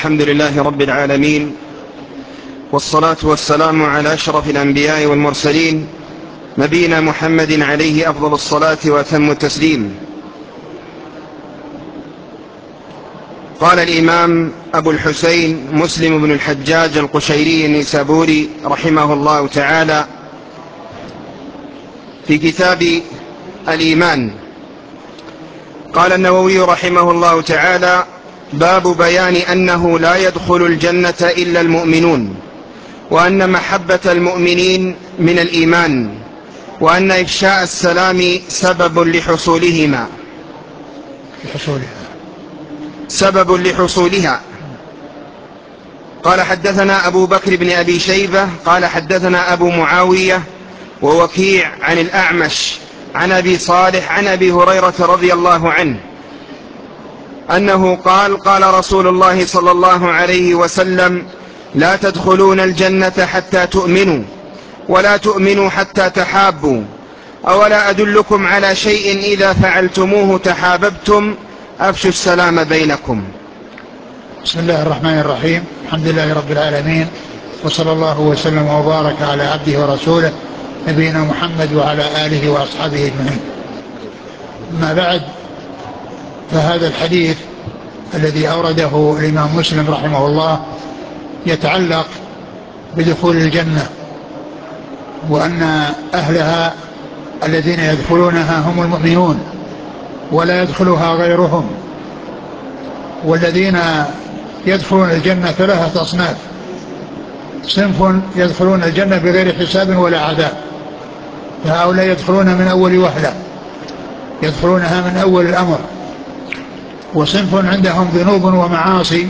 الحمد لله رب العالمين، والصلاة والسلام على أشرف الأنبياء والمرسلين، نبينا محمد عليه أفضل الصلاة وأتم التسليم. قال الإمام أبو الحسين مسلم بن الحجاج القشيري النيسابوري رحمه الله تعالى في كتاب الإيمان، قال النووي رحمه الله تعالى: باب بيان أنه لا يدخل الجنة إلا المؤمنون، وأن محبة المؤمنين من الإيمان، وأن إفشاء السلام سبب لحصولها. قال: حدثنا أبو بكر بن أبي شيبة قال حدثنا أبو معاوية ووكيع عن الأعمش عن أبي صالح عن أبي هريرة رضي الله عنه أنه قال: قال رسول الله صلى الله عليه وسلم: لا تدخلون الجنة حتى تؤمنوا، ولا تؤمنوا حتى تحابوا، أولا أدلكم على شيء إذا فعلتموه تحاببتم، أفشوا السلام بينكم. بسم الله الرحمن الرحيم. الحمد لله رب العالمين، وصلى الله وسلم وبارك على عبده ورسوله نبينا محمد وعلى آله وأصحابه أجمعين. ما بعد، فهذا الحديث الذي أورده الإمام مسلم رحمه الله يتعلق بدخول الجنة، وأن أهلها الذين يدخلونها هم المؤمنون ولا يدخلها غيرهم. والذين يدخلون الجنة ثلاثة أصناف: صنف يدخلون الجنة بغير حساب ولا عذاب، فهؤلاء يدخلون من أول وهلة، يدخلونها من أول الأمر. وصنف عندهم ذنوب ومعاصي،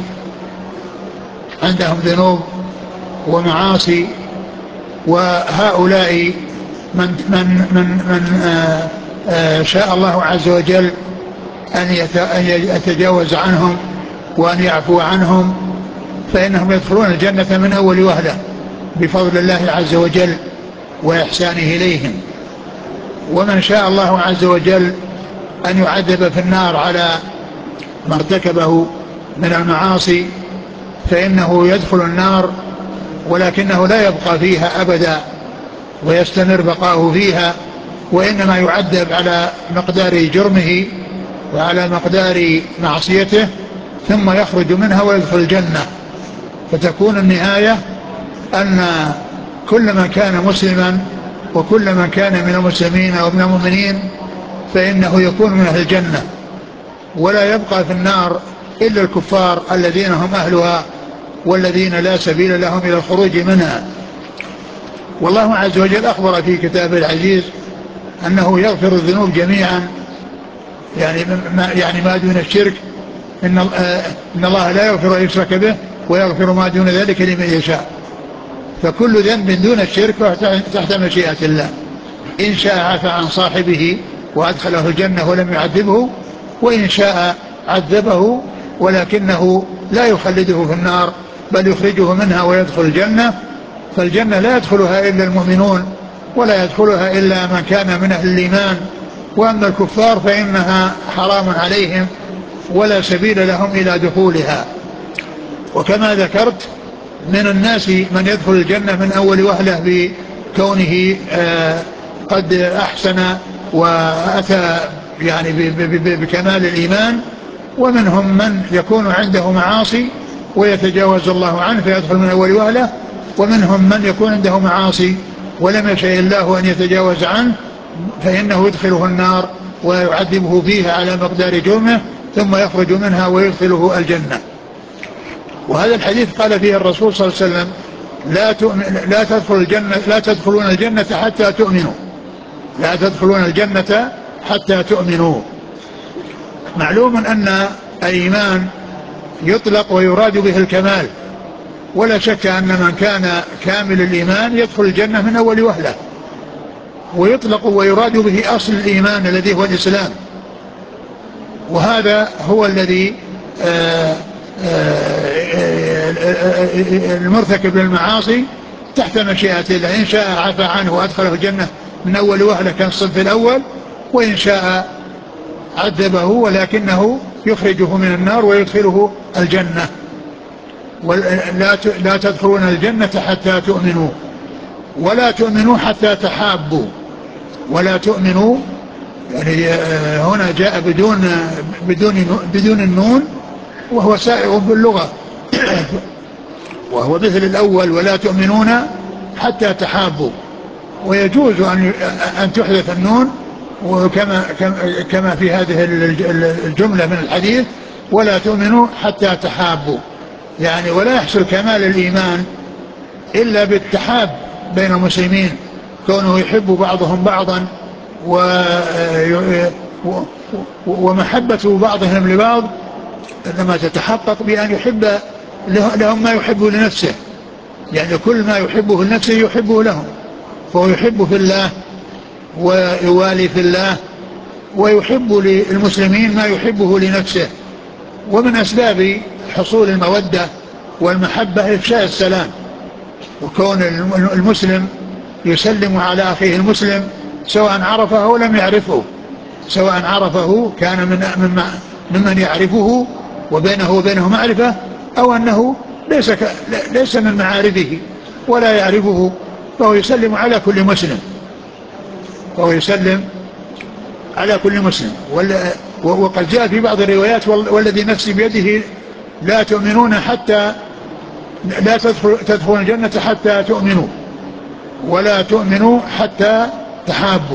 وهؤلاء من شاء الله عز وجل أن يتجاوز عنهم وأن يعفو عنهم، فإنهم يدخلون الجنة من أول وهلة بفضل الله عز وجل وإحسانه إليهم. ومن شاء الله عز وجل أن يعذب في النار على ما ارتكبه من المعاصي، فإنه يدخل النار ولكنه لا يبقى فيها أبدا ويستمر بقاؤه فيها، وإنما يعذب على مقدار جرمه وعلى مقدار معصيته، ثم يخرج منها ويدخل الجنة. فتكون النهاية أن كل من كان مسلما وكل من كان من المسلمين ومن المؤمنين فإنه يكون من أهل الجنة، ولا يبقى في النار إلا الكفار الذين هم أهلها والذين لا سبيل لهم إلى الخروج منها. والله عز وجل أخبر في كتابه العزيز أنه يغفر الذنوب جميعا، يعني ما دون الشرك، إن الله لا يغفر أن يشرك به ويغفر ما دون ذلك لمن يشاء. فكل ذنب دون الشرك تحت مشيئة الله. إن شاء عفى عن صاحبه وأدخله الجنة ولم يعذبه، وإن شاء عذبه ولكنه لا يخلده في النار بل يخرجه منها ويدخل الجنة. فالجنة لا يدخلها إلا المؤمنون ولا يدخلها إلا من كان من أهل الإيمان، وأما الكفار فإنها حرام عليهم ولا سبيل لهم إلى دخولها. وكما ذكرت، من الناس من يدخل الجنة من أول وهلة بكونه قد أحسن وأتى يعني بكمال الإيمان، ومنهم من يكون عنده معاصي ويتجاوز الله عنه فيدخل من أول وهلة، ومنهم من يكون عنده معاصي ولم يشاء الله أن يتجاوز عنه فإنه يدخله النار ويعذبه فيها على مقدار جرمه، ثم يخرج منها ويدخله الجنة. وهذا الحديث قال فيه الرسول صلى الله عليه وسلم: لا تدخلون الجنة حتى تؤمنوا، لا تدخلون الجنة حتى تؤمنوا. معلوم أن الإيمان يطلق ويراد به الكمال، ولا شك أن من كان كامل الإيمان يدخل الجنة من أول وهلة، ويطلق ويراد به أصل الإيمان الذي هو الإسلام. وهذا هو الذي المرتكب للمعاصي تحت مشيئة الله، إن شاء عفى عنه وأدخله الجنة من أول وهلة كان الصنف الأول، وإن شاء عذبه ولكنه يخرجه من النار ويدخله الجنة. لا تدخلون الجنة حتى تؤمنوا ولا تؤمنوا حتى تحابوا. ولا تؤمنوا يعني هنا جاء بدون النون، وهو سائغ باللغة وهو مثل الأول ولا تؤمنون حتى تحابوا. ويجوز أن تحذف النون، وكما في هذه الجملة من الحديث ولا تؤمنوا حتى تحابوا، يعني ولا يحصل كمال الإيمان إلا بالتحاب بين المسلمين، كونه يحب بعضهم بعضا ومحبة بعضهم لبعض إنما تتحقق بأن يحب لهم ما يحب لنفسه، يعني كل ما يحبه لنفسه يحبه لهم، فهو يحب في الله ويوالي في الله ويحب للمسلمين ما يحبه لنفسه. ومن أسباب حصول المودة والمحبة إفشاء السلام، وكون المسلم يسلم على أخيه المسلم سواء عرفه أو لم يعرفه، سواء عرفه كان ممن يعرفه وبينه وبينه معرفة، أو أنه ليس من معارفه ولا يعرفه، فهو يسلم على كل مسلم، وقد جاء في بعض الروايات والذي نفسي بيده لا تؤمنون حتى لا تدخلون الجنة حتى تؤمنوا ولا تؤمنوا حتى تحابوا.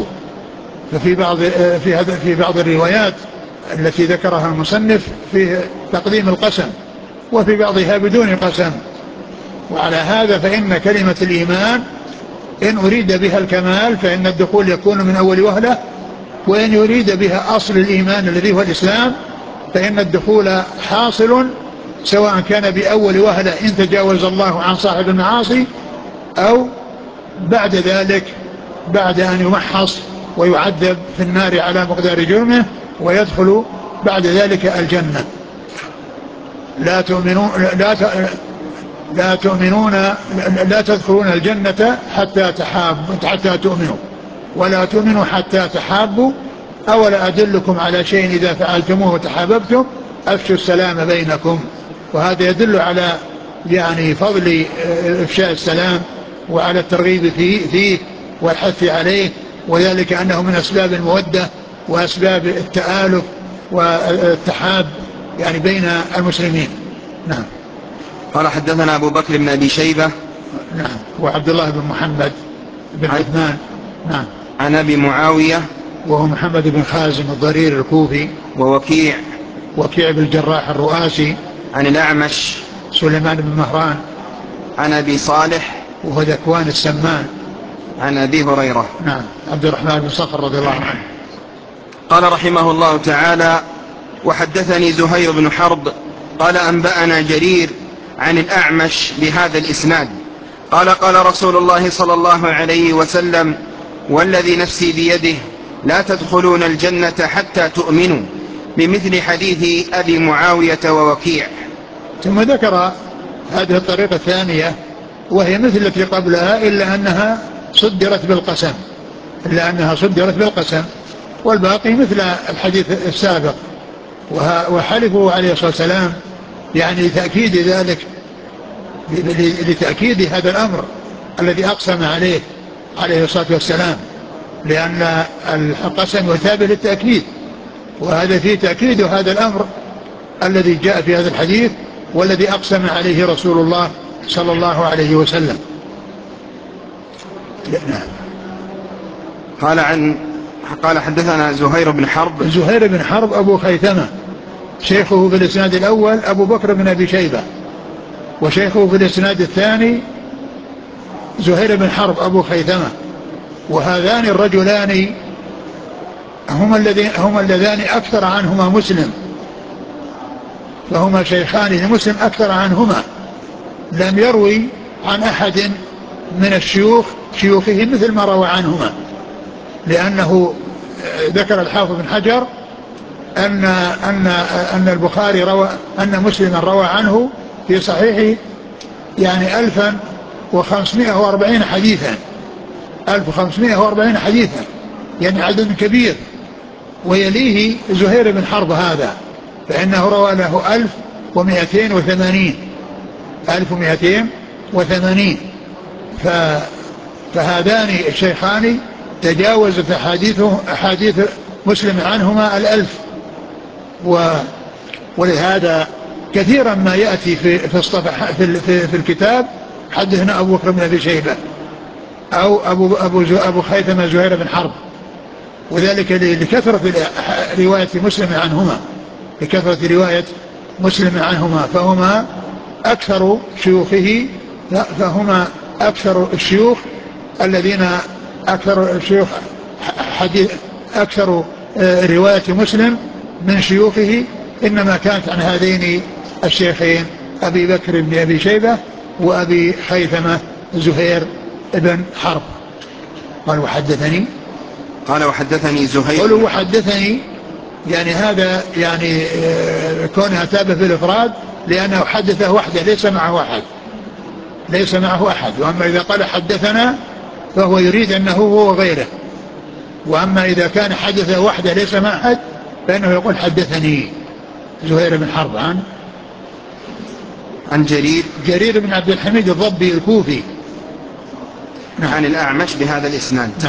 في بعض الروايات التي ذكرها المصنف في تقديم القسم، وفي بعضها بدون قسم. وعلى هذا فإن كلمة الإيمان إن أريد بها الكمال فإن الدخول يكون من أول وهلة، وإن يريد بها أصل الإيمان الذي هو الإسلام فإن الدخول حاصل سواء كان بأول وهلة إن تجاوز الله عن صاحب المعاصي، أو بعد ذلك بعد أن يمحص ويعذب في النار على مقدار جرمه ويدخل بعد ذلك الجنة. لا تدخلون الجنة حتى تؤمنوا ولا تؤمنوا حتى تحابوا، أولا أدلكم على شيء إذا فعلتموه وتحاببتم أفشوا السلام بينكم. وهذا يدل على يعني فضل إفشاء السلام وعلى الترغيب فيه والحث عليه، وذلك أنه من أسباب المودة وأسباب التآلف والتحاب يعني بين المسلمين. نعم. قال حدثنا أبو بكر بن أبي شيبة. نعم. وعبد الله بن محمد بن عثمان. نعم. عن أبي معاوية وهو محمد بن خازم الضرير الكوفي. ووكيع بن الجراح الرؤاسي. عن الأعمش سليمان بن مهران. عن أبي صالح وهو ذكوان السمان. عن أبي هريرة. نعم. عبد الرحمن بن صخر رضي الله عنه. قال رحمه الله تعالى: وحدثني زهير بن حرب قال أنبأنا جرير عن الأعمش بهذا الإسناد قال: قال رسول الله صلى الله عليه وسلم: والذي نفسي بيده لا تدخلون الجنة حتى تؤمنوا، بمثل حديث أبي معاوية ووكيع. ثم ذكر هذه الطريقة الثانية وهي مثل التي قبلها إلا أنها صدرت بالقسم، والباقي مثل الحديث السابق. وحلفه عليه الصلاة والسلام يعني لتأكيد ذلك، لتأكيد هذا الأمر الذي أقسم عليه الصلاة والسلام، لأن القسم يثابر للتأكيد، وهذا فيه تأكيد هذا الأمر الذي جاء في هذا الحديث والذي أقسم عليه رسول الله صلى الله عليه وسلم. قال حدثنا زهير بن حرب أبو خيثمة شيخه في الإسناد الأول أبو بكر بن أبي شيبة، وشيخه في الإسناد الثاني زهير بن حرب أبو خيثمة. وهذان الرجلان هما اللذان أكثر عنهما مسلم، فهما شيخان لمسلم أكثر عنهما، لم يروي عن أحد من شيوخه مثل ما روى عنهما، لأنه ذكر الحافظ بن حجر أن البخاري أن مسلما روى عنه في صحيحه يعني 1540 حديثا، يعني عدد كبير. ويليه زهير بن حرب هذا فإنه روى له 1280، 1280. فهذان الشيخان تجاوزت أحاديث مسلم عنهما 1000. ولهذا كثيرا ما يأتي في الكتاب حدثنا أبو بكر بن أبي شيبة أو أبو خيثمة زهير بن حرب، وذلك لكثرة رواية مسلم عنهما، لكثرة رواية مسلم عنهما، فهما أكثر شيوخه، فهما أكثر الشيوخ الذين أكثر الشيوخ أكثر رواية مسلم من شيوخه إنما كانت عن هذين الشيخين أبي بكر بن أبي شيبة وأبي خيثمة زهير بن حرب. قال وحدثني زهير. قالوا وحدثني، يعني هذا يعني كونها تابع في الإفراد لأنه حدثه وحده ليس معه أحد. وأما إذا قال حدثنا فهو يريد أنه هو وغيره، وأما إذا كان حدثه وحده ليس مع أحد فإنه يقول حدثني زهير بن حرب عن جرير بن عبد الحميد الضبي الكوفي عن الأعمش بهذا الإسناد. نعم.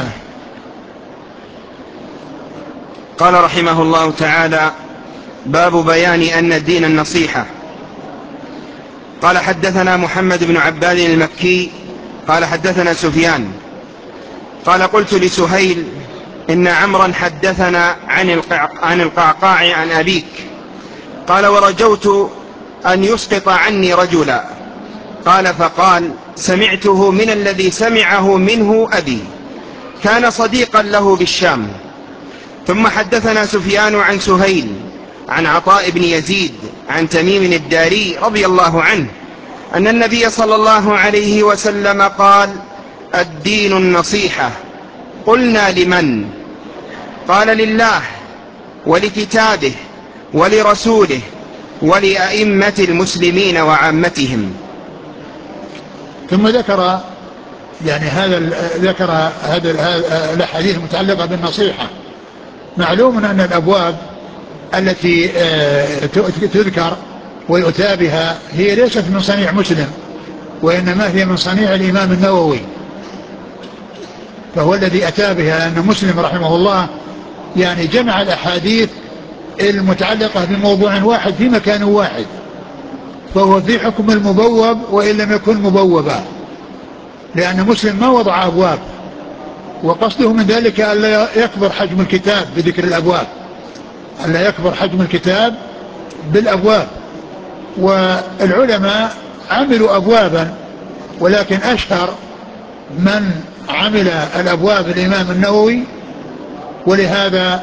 قال رحمه الله تعالى: باب بيان أن الدين النصيحة. قال حدثنا محمد بن عباد المكي قال حدثنا سفيان قال قلت لسهيل: إن عمرا حدثنا عن القعقاع عن أبيك. قال: ورجوت أن يسقط عني رجلا. قال: فقال: سمعته من الذي سمعه منه أبي، كان صديقا له بالشام. ثم حدثنا سفيان عن سهيل عن عطاء بن يزيد عن تميم الداري رضي الله عنه أن النبي صلى الله عليه وسلم قال: الدين النصيحة. قلنا: لمن؟ قال: لله ولكتابه ولرسوله ولأئمة المسلمين وعامتهم. ثم ذكر يعني ذكر الأحاديث المتعلقة بالنصيحة. معلوم أن الأبواب التي تذكر ويؤتى بها هي ليست من صنيع مسلم، وإنما هي من صنيع الإمام النووي، فهو الذي أتى بها. أن مسلم رحمه الله يعني جمع الأحاديث المتعلقة بموضوع واحد في مكان واحد، فهو في حكم المبوب وإن لم يكن مبوبا، لأن مسلم ما وضع أبواب، وقصده من ذلك ألا يكبر حجم الكتاب بذكر الأبواب، ألا يكبر حجم الكتاب بالأبواب. والعلماء عملوا أبوابا، ولكن أشهر من عمل الأبواب الإمام النووي، ولهذا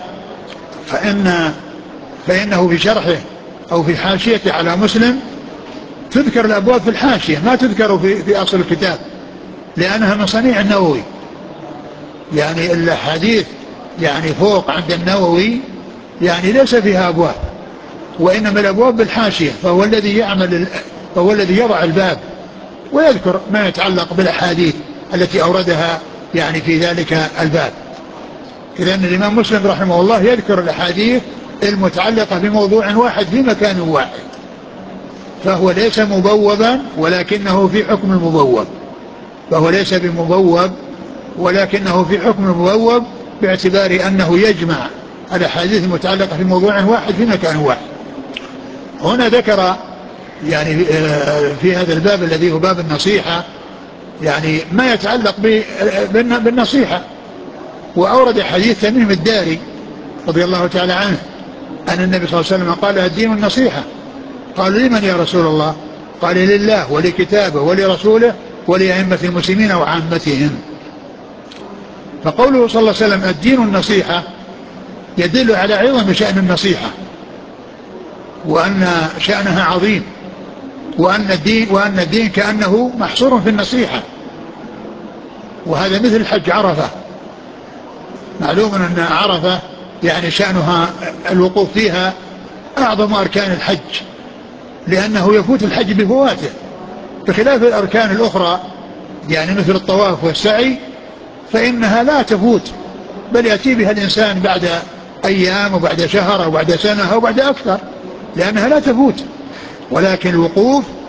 فإنه في شرحه أو في حاشيته على مسلم تذكر الأبواب في الحاشية، ما تذكر في أصل الكتاب، لأنها من صنيع النووي. يعني الحديث يعني فوق عند النووي يعني ليس فيها أبواب، وإنما الأبواب بالحاشية، فهو الذي يضع الباب ويذكر ما يتعلق بالأحاديث التي أوردها يعني في ذلك الباب. إذن الإمام مسلم رحمه الله يذكر الأحاديث المتعلقة بموضوع واحد في مكان واحد، فهو ليس مبوبا ولكنه في حكم المبوب، فهو ليس بمبوب ولكنه في حكم المبوب، باعتبار أنه يجمع الأحاديث المتعلقة في موضوع واحد في مكان واحد. هنا ذكر يعني في هذا الباب الذي هو باب النصيحة يعني ما يتعلق بالنصيحة، وأورد حديث تميم الداري رضي الله تعالى عنه أن النبي صلى الله عليه وسلم قال: الدين النصيحة. قالوا: لمن يا رسول الله؟ قال: لله ولكتابه ولرسوله ولأئمة المسلمين وعامتهم. فقوله صلى الله عليه وسلم الدين النصيحة يدل على عظم شأن النصيحة، وأن شأنها عظيم، وأن الدين كأنه محصور في النصيحة. وهذا مثل حج عرفة. معلوم أن عرفة يعني شأنها الوقوف فيها أعظم أركان الحج، لأنه يفوت الحج بفواته، بخلاف الأركان الأخرى يعني مثل الطواف والسعي فإنها لا تفوت، بل يأتي بها الإنسان بعد أيام وبعد شهر أو بعد سنة أو بعد أكثر، لأنها لا تفوت. ولكن الوقوف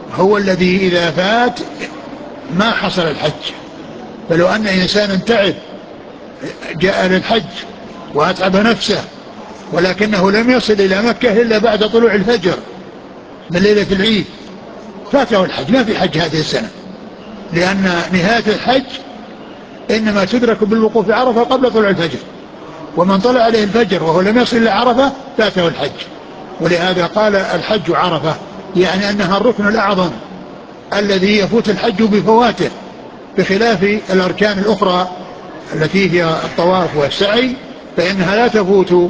هو الذي إذا فات ما حصل الحج. فلو أن إنسانا تعب جاء للحج وأتعب نفسه ولكنه لم يصل إلى مكة إلا بعد طلوع الفجر من ليلة العيد فاته الحج، ما في حج هذه السنة، لأن نهاية الحج إنما تدرك بالوقوف عرفة قبل طلوع الفجر، ومن طلع عليه الفجر وهو لم يصل إلى عرفة فاته الحج. ولهذا قال الحج عرفة، يعني أنها الركن الأعظم الذي يفوت الحج بفواته، بخلاف الأركان الأخرى التي هي الطواف والسعي فإنها لا تفوت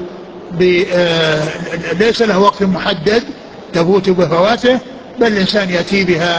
ليس له وقت محدد تفوت بفواته، بل الإنسان يأتي بها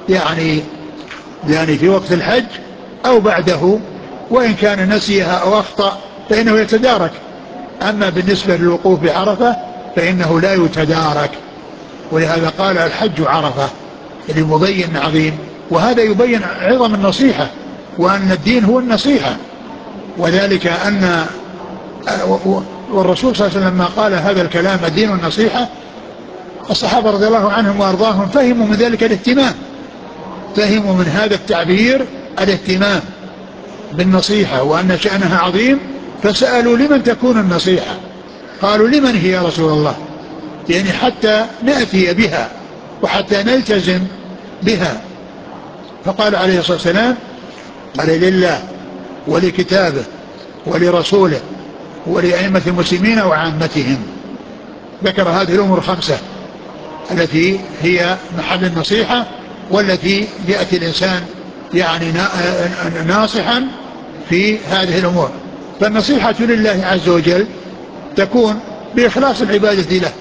يعني في وقت الحج أو بعده، وإن كان نسيها أو أخطأ فإنه يتدارك. أما بالنسبة للوقوف بعرفة فإنه لا يتدارك. ولهذا قال الحج عرفة لمبين عظيم، وهذا يبين عظم النصيحة وأن الدين هو النصيحة. وذلك أن والرسول صلى الله عليه وسلم لما قال هذا الكلام الدين النصيحة، الصحابة رضي الله عنهم وأرضاهم فهموا من ذلك الاهتمام، فهموا من هذا التعبير الاهتمام بالنصيحة وأن شأنها عظيم، فسألوا لمن تكون النصيحة؟ قالوا لمن هي يا رسول الله؟ يعني حتى نأتي بها وحتى نلتزم بها. فقال عليه الصلاة والسلام قال لله ولكتابه ولرسوله ولأئمة المسلمين وعامتهم. ذكر هذه الأمور الخمسة التي هي محل النصيحة، والتي يأتي الإنسان يعني ناصحا في هذه الأمور. فالنصيحة لله عز وجل تكون بإخلاص العبادة له،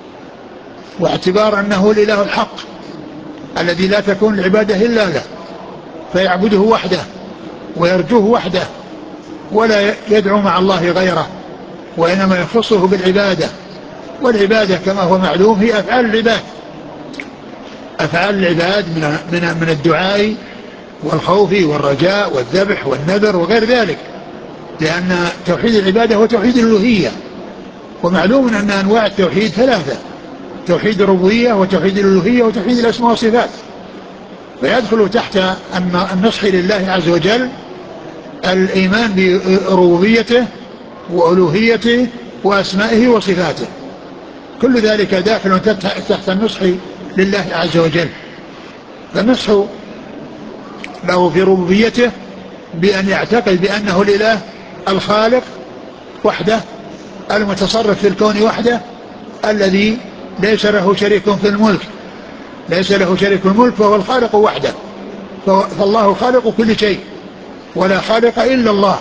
واعتبار أنه الإله الحق الذي لا تكون العبادة إلا له، فيعبده وحده ويرجوه وحده ولا يدعو مع الله غيره، وإنما يخصه بالعبادة. والعبادة كما هو معلوم هي أفعال العباد، أفعال العباد من الدعاء والخوف والرجاء والذبح والنذر وغير ذلك، لأن توحيد العبادة هو توحيد الألوهية. ومعلوم أن أنواع التوحيد ثلاثة: توحيد الربوبية وتوحيد الألوهية وتوحيد الأسماء والصفات. فيدخل تحت النصح لله عز وجل الإيمان بربوبيته وألوهيته وأسمائه وصفاته، كل ذلك داخل تحت النصح لله عز وجل. فالنصح له في ربوبيته بأن يعتقد بأنه الإله الخالق وحده، المتصرف في الكون وحده، الذي ليس له شريك في الملك، ليس له شريك في الملك، فهو الخالق وحده. فالله خالق كل شيء ولا خالق إلا الله.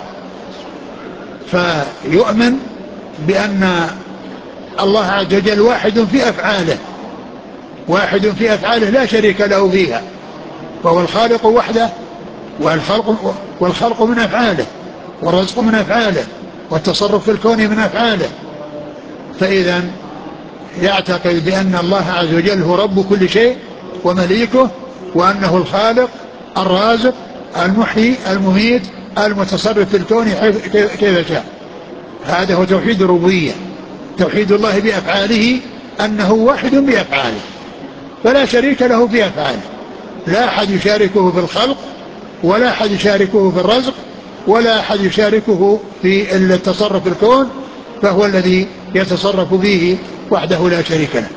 فيؤمن بأن الله عز وجل واحد في أفعاله، واحد في أفعاله لا شريك له فيها، فهو الخالق وحده، والخلق من أفعاله، والرزق من أفعاله، والتصرف في الكون من أفعاله. فإذا يعتقد بأن الله عز وجل هو رب كل شيء ومليكه، وأنه الخالق الرازق المحيي المميت المتصرف في الكون كيف شاء. هذا هو توحيد الربوبية، توحيد الله بأفعاله، أنه واحد بأفعاله فلا شريك له في أفعاله، لا أحد يشاركه في الخلق، ولا أحد يشاركه في الرزق، ولا أحد يشاركه في التصرف في الكون، فهو الذي يتصرف به وحده لا شريك له.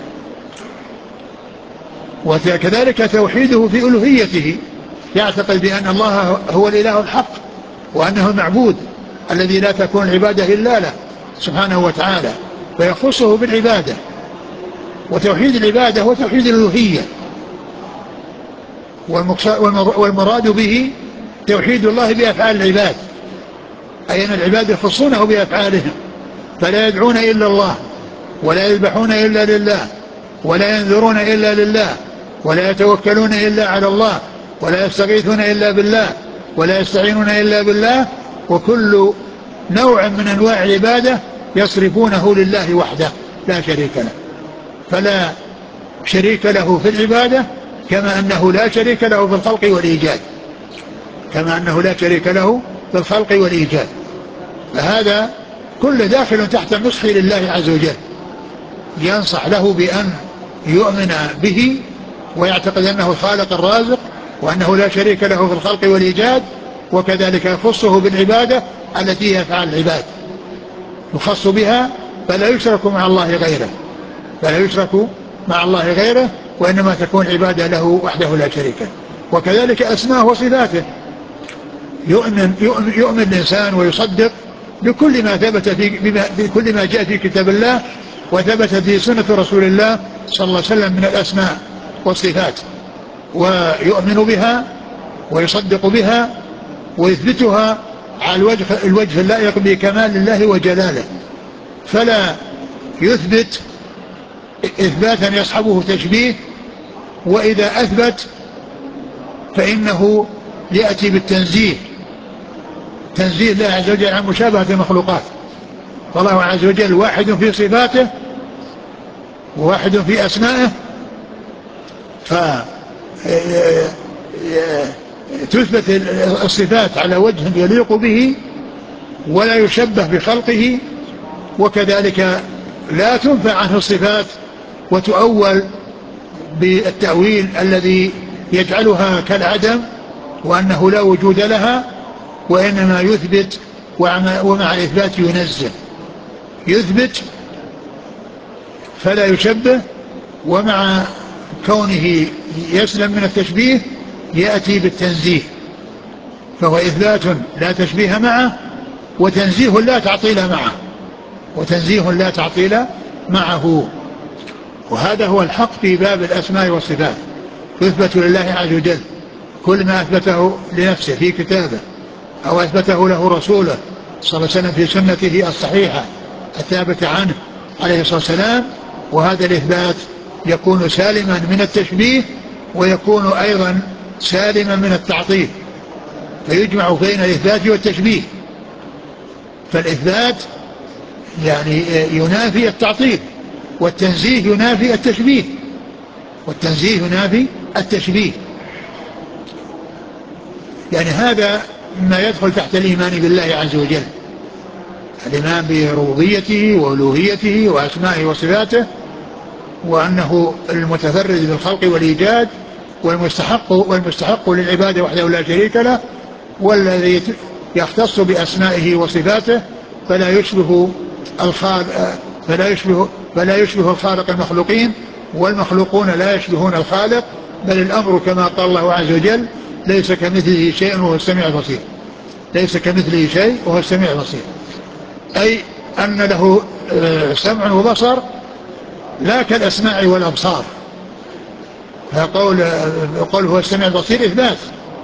وكذلك توحيده في ألوهيته، يعتقد بأن الله هو الإله الحق، وأنه المعبود الذي لا تكون العبادة إلا له سبحانه وتعالى، فيخصه بالعبادة. وتوحيد العبادة هو توحيد الألوهية، والمراد به توحيد الله بأفعال العباد، أي أن العباد يخصونه بأفعالهم، فلا يدعون إلا الله، ولا يذبحون إلا لله، ولا ينذرون إلا لله، ولا يتوكلون إلا على الله، ولا يستغيثون إلا بالله، ولا يستعينون إلا بالله. وكل نوع من أنواع العبادة يصرفونه لله وحده لا شريك له، فلا شريك له في العبادة، كما أنه لا شريك له في الخلق والإيجاد، كما أنه لا شريك له في الخلق والإيجاد. فهذا كل داخل تحت النصح لله عز وجل، ينصح له بأن يؤمن به ويعتقد أنه الخالق الرازق وأنه لا شريك له في الخلق والإيجاد، وكذلك يخصه بالعبادة التي هي أفعال العباد، يخص بها فلا يشرك مع الله غيره، فلا يشرك مع الله غيره، وإنما تكون عبادة له وحده لا شريك له. وكذلك أسماءه وصفاته، يؤمن الإنسان ويصدق بكل ما ثبت بكل ما جاء في كتاب الله وثبت في سنة رسول الله صلى الله عليه وسلم من الأسماء والصفات، ويؤمن بها ويصدق بها ويثبتها على الوجه اللائق بكمال الله وجلاله، فلا يثبت إثباتا يصحبه تشبيه، وإذا أثبت فإنه يأتي بالتنزيه، تنزيه الله عز وجل عن مشابهة المخلوقات. فالله عز وجل واحد في صفاته وواحد في أسمائه، فتثبت الصفات على وجه يليق به ولا يشبه بخلقه، وكذلك لا تنفع عنه الصفات وتؤول بالتأويل الذي يجعلها كالعدم وأنه لا وجود لها، وإنما يثبت ومع الإثبات ينزه، يثبت فلا يشبه، ومع كونه يسلم من التشبيه يأتي بالتنزيه، فهو إثبات لا تشبيه معه وتنزيه لا تعطيل معه، وتنزيه لا تعطيل معه. وهذا هو الحق في باب الأسماء والصفات، يثبت لله عز وجل كل ما أثبته لنفسه في كتابه أو أثبته له رسوله صلى الله عليه وسلم في سنته الصحيحة الثابتة عنه عليه الصلاة والسلام، وهذا الإثبات يكون سالما من التشبيه ويكون أيضا سالما من التعطيل، فيجمع بين الإثبات والتشبيه. فالإثبات يعني ينافي التعطيل، والتنزيه ينافي التشبيه، والتنزيه ينافي التشبيه. يعني هذا ما يدخل تحت الإيمان بالله عز وجل، الإيمان بربوبيته وألوهيته وأسمائه وصفاته، وأنه المتفرد بالخلق والإيجاد والمستحق للعبادة وحده لا شريك له، والذي يختص بأسمائه وصفاته فلا يشبه الخالق المخلوقين، والمخلوقون لا يشبهون الخالق، بل الأمر كما قال الله عز وجل: ليس كمثله شيء وهو السميع البصير. ليس كمثله شيء وهو السميع البصير، أي أن له سمع وبصر لا كالأسماع والأبصار. فقول هو السميع البصير إثبات،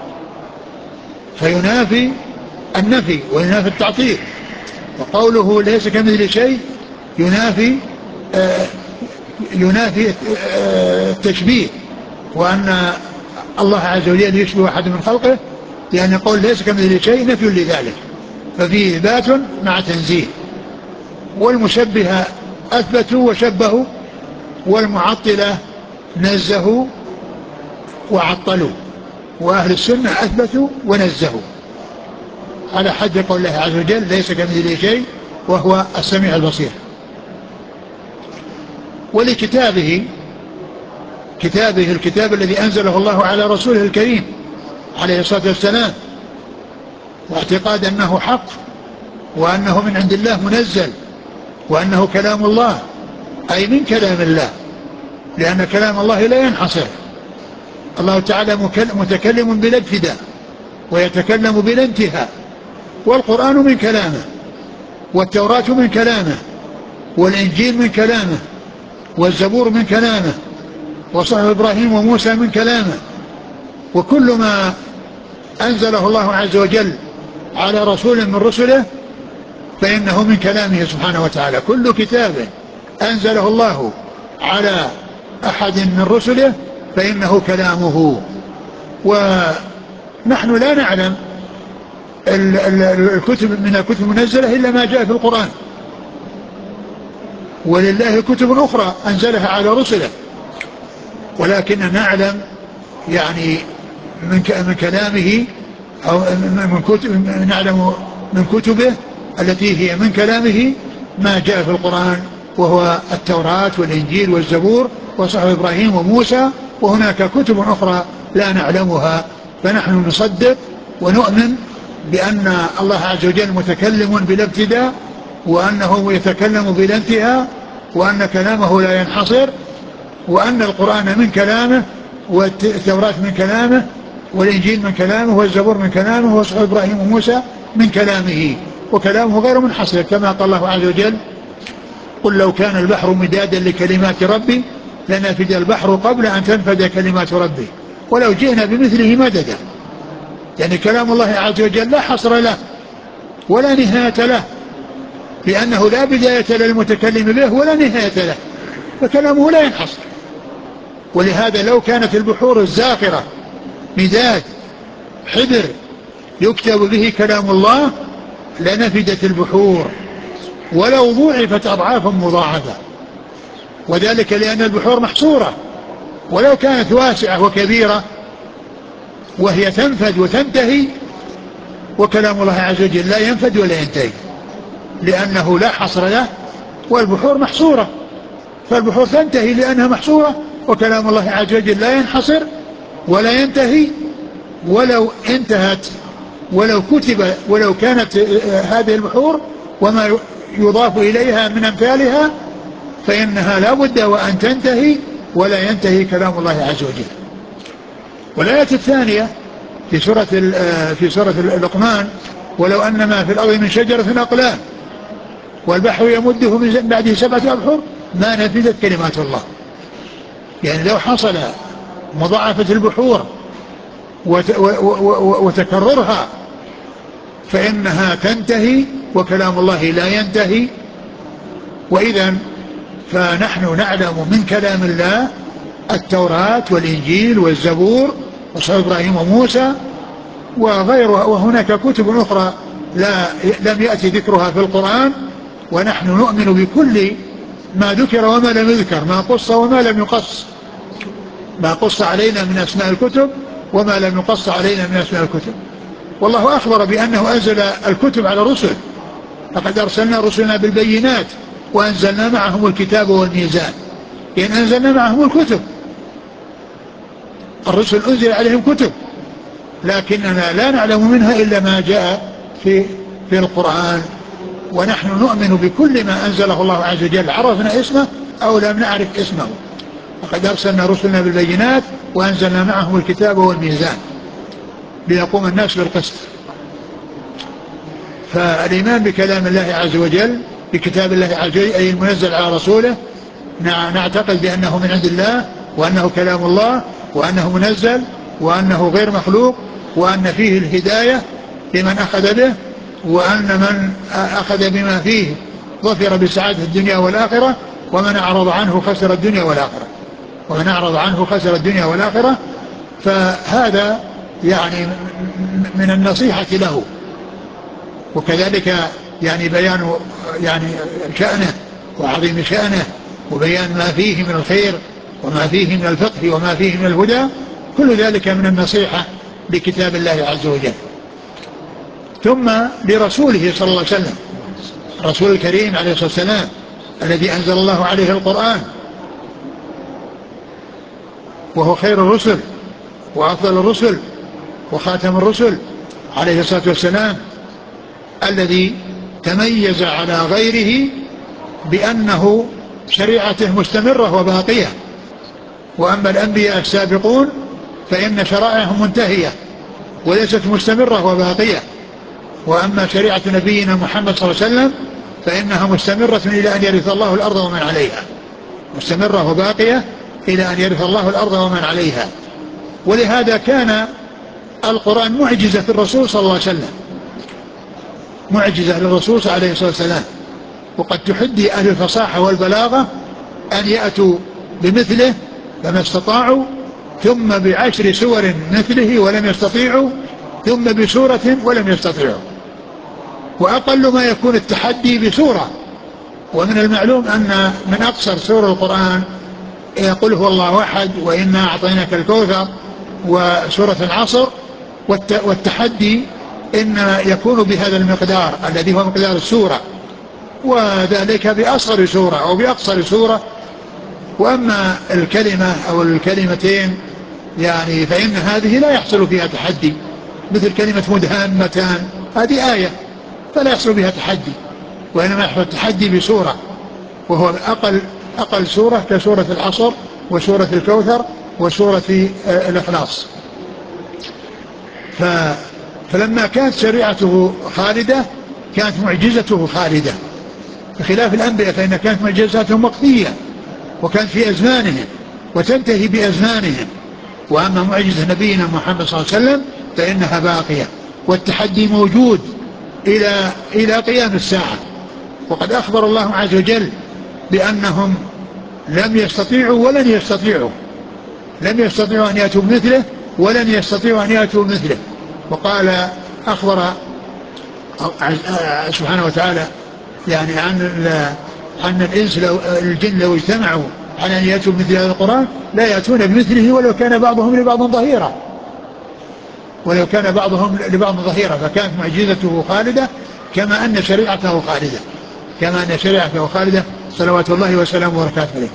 فينافي النفي وينافي التعطيل. وقوله ليس كمثله شيء ينافي التشبيه، وأن الله عز وجل يشبه أحد من خلقه، لأن قول ليس كمثله شيء نفي لذلك، ففيه إثبات مع تنزيه. والمشبهة أثبتوا وشبهوا، والمعطلة نزهوا وعطلوا، وأهل السنة أثبتوا ونزهوا، على حد قول الله عز وجل: ليس كمثله شيء وهو السميع البصير. ولكتابه الكتاب الذي أنزله الله على رسوله الكريم عليه الصلاة والسلام، واعتقاد أنه حق وأنه من عند الله منزل وأنه كلام الله، أي من كلام الله، لأن كلام الله لا ينحصر. الله تعالى متكلم بلا ابتداء ويتكلم بلا انتهاء، والقرآن من كلامه، والتوراة من كلامه، والإنجيل من كلامه، والزبور من كلامه، وصحف إبراهيم وموسى من كلامه. وكل ما أنزله الله عز وجل على رسول من رسله فإنه من كلامه سبحانه وتعالى. كل كتاب أنزله الله على أحد من رسله فإنه كلامه. ونحن لا نعلم الكتب من الكتب المنزلة إلا ما جاء في القرآن، ولله كتب أخرى أنزلها على رسله، ولكن نعلم يعني من كلامه أو نعلم من كتبه التي هي من كلامه ما جاء في القرآن، وهو التوراة والإنجيل والزبور وصحف إبراهيم وموسى وهناك كتب أخرى لا نعلمها، فنحن نصدق ونؤمن بأن الله عز وجل متكلم بلا ابتداء، وأنه يتكلم بلا انتهاء، وأن كلامه لا ينحصر، وأن القرآن من كلامه، والتوراة من كلامه، والإنجيل من كلامه، والزبور من كلامه، وصحف إبراهيم وموسى من كلامه، وكلامه غير منحصر، كما قال الله عز وجل: قل لو كان البحر مدادا لكلمات ربي لنفد البحر قبل أن تنفد كلمات ربي ولو جئنا بمثله مددا. يعني كلام الله عز وجل لا حصر له ولا نهاية له، لأنه لا بداية للمتكلم به ولا نهاية له، فكلامه لا ينحصر. ولهذا لو كانت البحور الزاخرة مداد حبر يكتب به كلام الله لنفدت البحور ولو ضوعفت أضعافا مضاعفة، وذلك لأن البحور محصورة، ولو كانت واسعة وكبيرة وهي تنفد وتنتهي، وكلام الله عز وجل لا ينفد ولا ينتهي لأنه لا حصر له، والبحور محصورة، فالبحور تنتهي لأنها محصورة، وكلام الله عز وجل لا ينحصر ولا ينتهي. ولو انتهت ولو كانت هذه البحور وما يضاف إليها من أمثالها فإنها لا بد وأن تنتهي ولا ينتهي كلام الله عز وجل. والآية الثانية في سورة اللقمان: ولو أن ما في الأرض من شجرة أقلام والبحر يمده من بعده 7 أبحر ما نفذت كلمات الله. يعني لو حصل مضاعفة البحور وتكررها فإنها تنتهي وكلام الله لا ينتهي. وإذن فنحن نعلم من كلام الله التوراة والإنجيل والزبور وصحف إبراهيم وموسى وغيرها، وهناك كتب أخرى لم يأتي ذكرها في القرآن، ونحن نؤمن بكل ما ذكر وما لم يذكر، ما قص وما لم يقص، ما قص علينا من أسماء الكتب وما لم يقص علينا من أسماء الكتب. والله أخبر بأنه أنزل الكتب على الرسل: لقد أرسلنا رسلنا بالبينات وأنزلنا معهم الكتاب والميزان. يعني أنزلنا معهم الكتب، الرسل أنزل عليهم كتب، لكننا لا نعلم منها إلا ما جاء في القرآن، ونحن نؤمن بكل ما أنزله الله عز وجل، عرفنا اسمه أو لم نعرف اسمه. لقد أرسلنا رسلنا بالبينات وأنزلنا معهم الكتاب والميزان ليقوم الناس بالقسط. فالإيمان بكلام الله عز وجل، بكتاب الله عز وجل أي المنزل على رسوله، نعتقد بأنه من عند الله، وأنه كلام الله، وأنه منزل، وأنه غير مخلوق، وأن فيه الهداية لمن أخذ به، وأن من أخذ بما فيه ظفر بسعادة الدنيا والآخرة، ومن أعرض عنه خسر الدنيا والآخرة، ومن أعرض عنه خسر الدنيا والآخرة. فهذا يعني من النصيحة له، وكذلك يعني بيان يعني شأنه وعظيم شأنه، وبيان ما فيه من الخير وما فيه من الفقه وما فيه من الهدى، كل ذلك من النصيحة لكتاب الله عز وجل. ثم لرسوله صلى الله عليه وسلم، الرسول الكريم عليه الصلاة والسلام الذي أنزل الله عليه القرآن، وهو خير الرسل وأفضل الرسل وخاتم الرسل عليه الصلاة والسلام، الذي تميز على غيره بأنه شريعته مستمرة وباقية. وأما الأنبياء السابقون فإن شرائعهم منتهية وليست مستمرة وباقية، وأما شريعة نبينا محمد صلى الله عليه وسلم فإنها مستمرة إلى أن يرث الله الأرض ومن عليها، مستمرة وباقية إلى أن يرث الله الأرض ومن عليها. ولهذا كان القرآن معجزة في الرسول صلى الله عليه وسلم، معجزة للرسول عليه الصلاة والسلام، وقد تحدي أهل الفصاحة والبلاغة أن يأتوا بمثله فما استطاعوا، ثم ب10 سور مثله ولم يستطيعوا، ثم بسورة ولم يستطيعوا، وأقل ما يكون التحدي بسورة. ومن المعلوم أن من أقصر سور القرآن يقول هو الله أحد، وإنا أعطيناك الكوثر، وسورة العصر. والتحدي إن يكون بهذا المقدار الذي هو مقدار السورة، وذلك بأصغر سورة أو بأقصر سورة وأما الكلمة أو الكلمتين يعني فإن هذه لا يحصل فيها تحدي، مثل كلمة مدهامتان هذه آية فلا يحصل بها تحدي، وإنما يحصل التحدي بسورة، وهو أقل سورة كسورة العصر وسورة الكوثر وسورة الإخلاص. فلما كانت شريعته خالدة كانت معجزته خالدة، بخلاف الأنبياء فإن كانت معجزاتهم وقتية وكانت في أزمانهم وتنتهي بأزمانهم، وأما معجزة نبينا محمد صلى الله عليه وسلم فإنها باقية، والتحدي موجود إلى قيام الساعة. وقد أخبر الله عز وجل بأنهم لم يستطيعوا ولن يستطيعوا، لم يستطيعوا أن يأتوا بمثله ولن يستطيعوا أن يأتوا بمثله. وقال أخبر سبحانه وتعالى يعني عن الجن لو اجتمعوا على أن يأتوا بمثل هذا القرآن لا يأتون بمثله ولو كان بعضهم لبعض ظهيرا، ولو كان بعضهم لبعض ظهيرا. فكانت معجزته خالدة كما أن شريعته خالدة، كما أن شريعته خالدة صلوات الله وسلامه وبركاته عليه.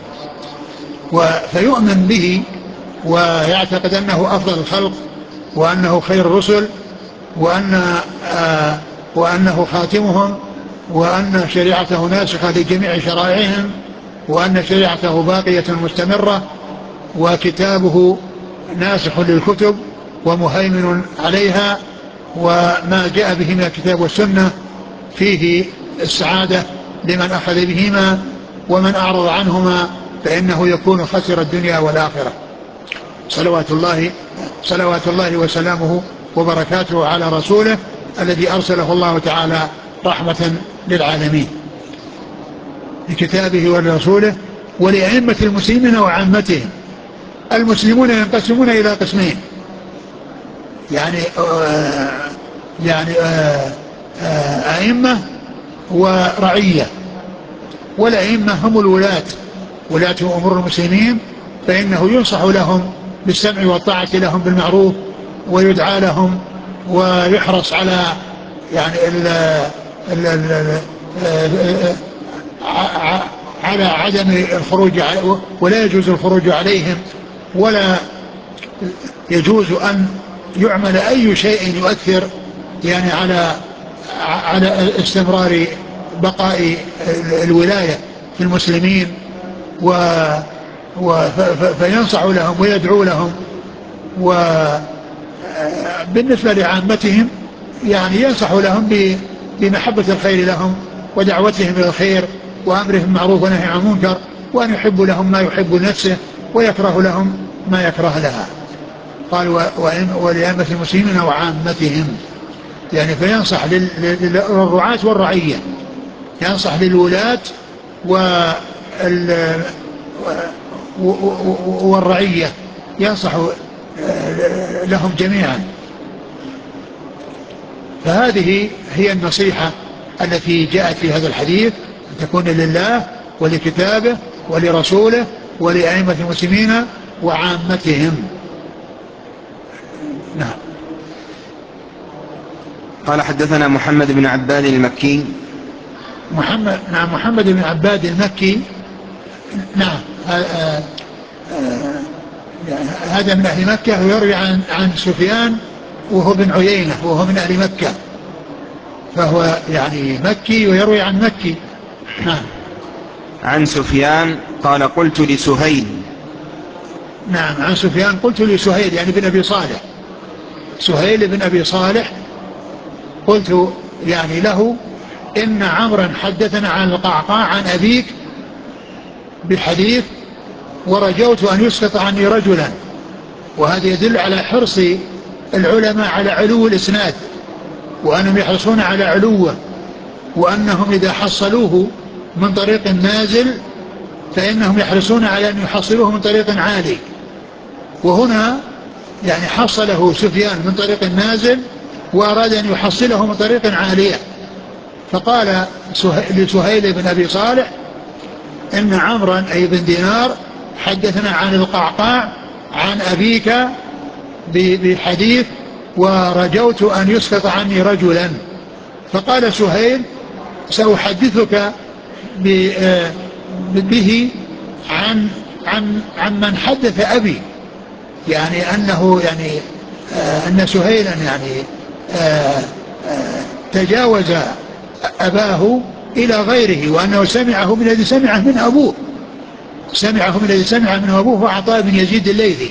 فيؤمن به ويعتقد أنه أفضل الخلق وأنه خير الرسل وأنه خاتمهم، وأن شريعته ناسخة لجميع شرائعهم، وأن شريعته باقية مستمرة، وكتابه ناسخ للكتب ومهيمن عليها، وما جاء به من الكتاب والسنة فيه السعادة لمن أخذ بهما، ومن أعرض عنهما فإنه يكون خسر الدنيا والآخرة. صلوات الله وسلامه وبركاته على رسوله الذي أرسله الله تعالى رحمة للعالمين لكتابه ولرسوله ولأئمة المسلمين وعامتهم. المسلمون ينقسمون إلى قسمين، يعني أئمة ورعية. والأئمة هم ولاة أمور المسلمين، فإنه ينصح لهم بالسمع والطاعة لهم بالمعروف، ويدعى لهم، ويحرص على يعني على عدم الخروج، ولا يجوز الخروج عليهم، ولا يجوز أن يعمل أي شيء يؤثر يعني على استمرار بقاء الولاية في المسلمين، فينصح لهم ويدعو لهم. وبالنسبة لعامتهم يعني ينصح لهم بمحبة الخير لهم ودعوتهم إلى الخير وأمرهم بالمعروف ونهي عن المنكر، وأن يحب لهم ما يحب لنفسه ويكره لهم ما يكره لها. قال ولأئمة المسلمين وعامتهم، يعني فينصح للرعاة والرعية، ينصح للولاة والرعية، ينصح لهم جميعا. فهذه هي النصيحة التي جاءت في هذا الحديث، أن تكون لله ولكتابه ولرسوله ولأئمة المسلمين وعامتهم. نعم. قال حدثنا محمد بن عباد المكي. محمد بن عباد المكي، نعم، هذا من أهل مكة، ويروي عن سفيان وهو بن عيينة وهو من أهل مكة، فهو يعني مكي ويروي عن مكي. نعم. عن سفيان قال قلت لسهيل. نعم، عن سفيان قلت لسهيل يعني بن أبي صالح، سهيل بن أبي صالح، قلت يعني له إن عمرا حدثنا عن القعقاع عن أبيك بحديث ورجوت أن يسقط عني رجلا. وهذا يدل على حرص العلماء على علو الإسناد، وأنهم يحرصون على علوه، وأنهم إذا حصلوه من طريق نازل فإنهم يحرصون على أن يحصلوه من طريق عالي. وهنا يعني حصله سفيان من طريق نازل وأراد أن يحصله من طريق عالية، فقال لسهيل بن أبي صالح إن عمرا أي بن دينار حدثنا عن القعقاع عن أبيك بحديث ورجوت أن يسقط عني رجلا. فقال سهيل سأحدثك به عن عمن حدث أبي، يعني أنه يعني أن سهيلا يعني تجاوز أباه إلى غيره، وأنه سمعه من الذي سمعه من أبوه، سمعه من الذي سمعه من أبوه هو عطاء بن يزيد الليثي.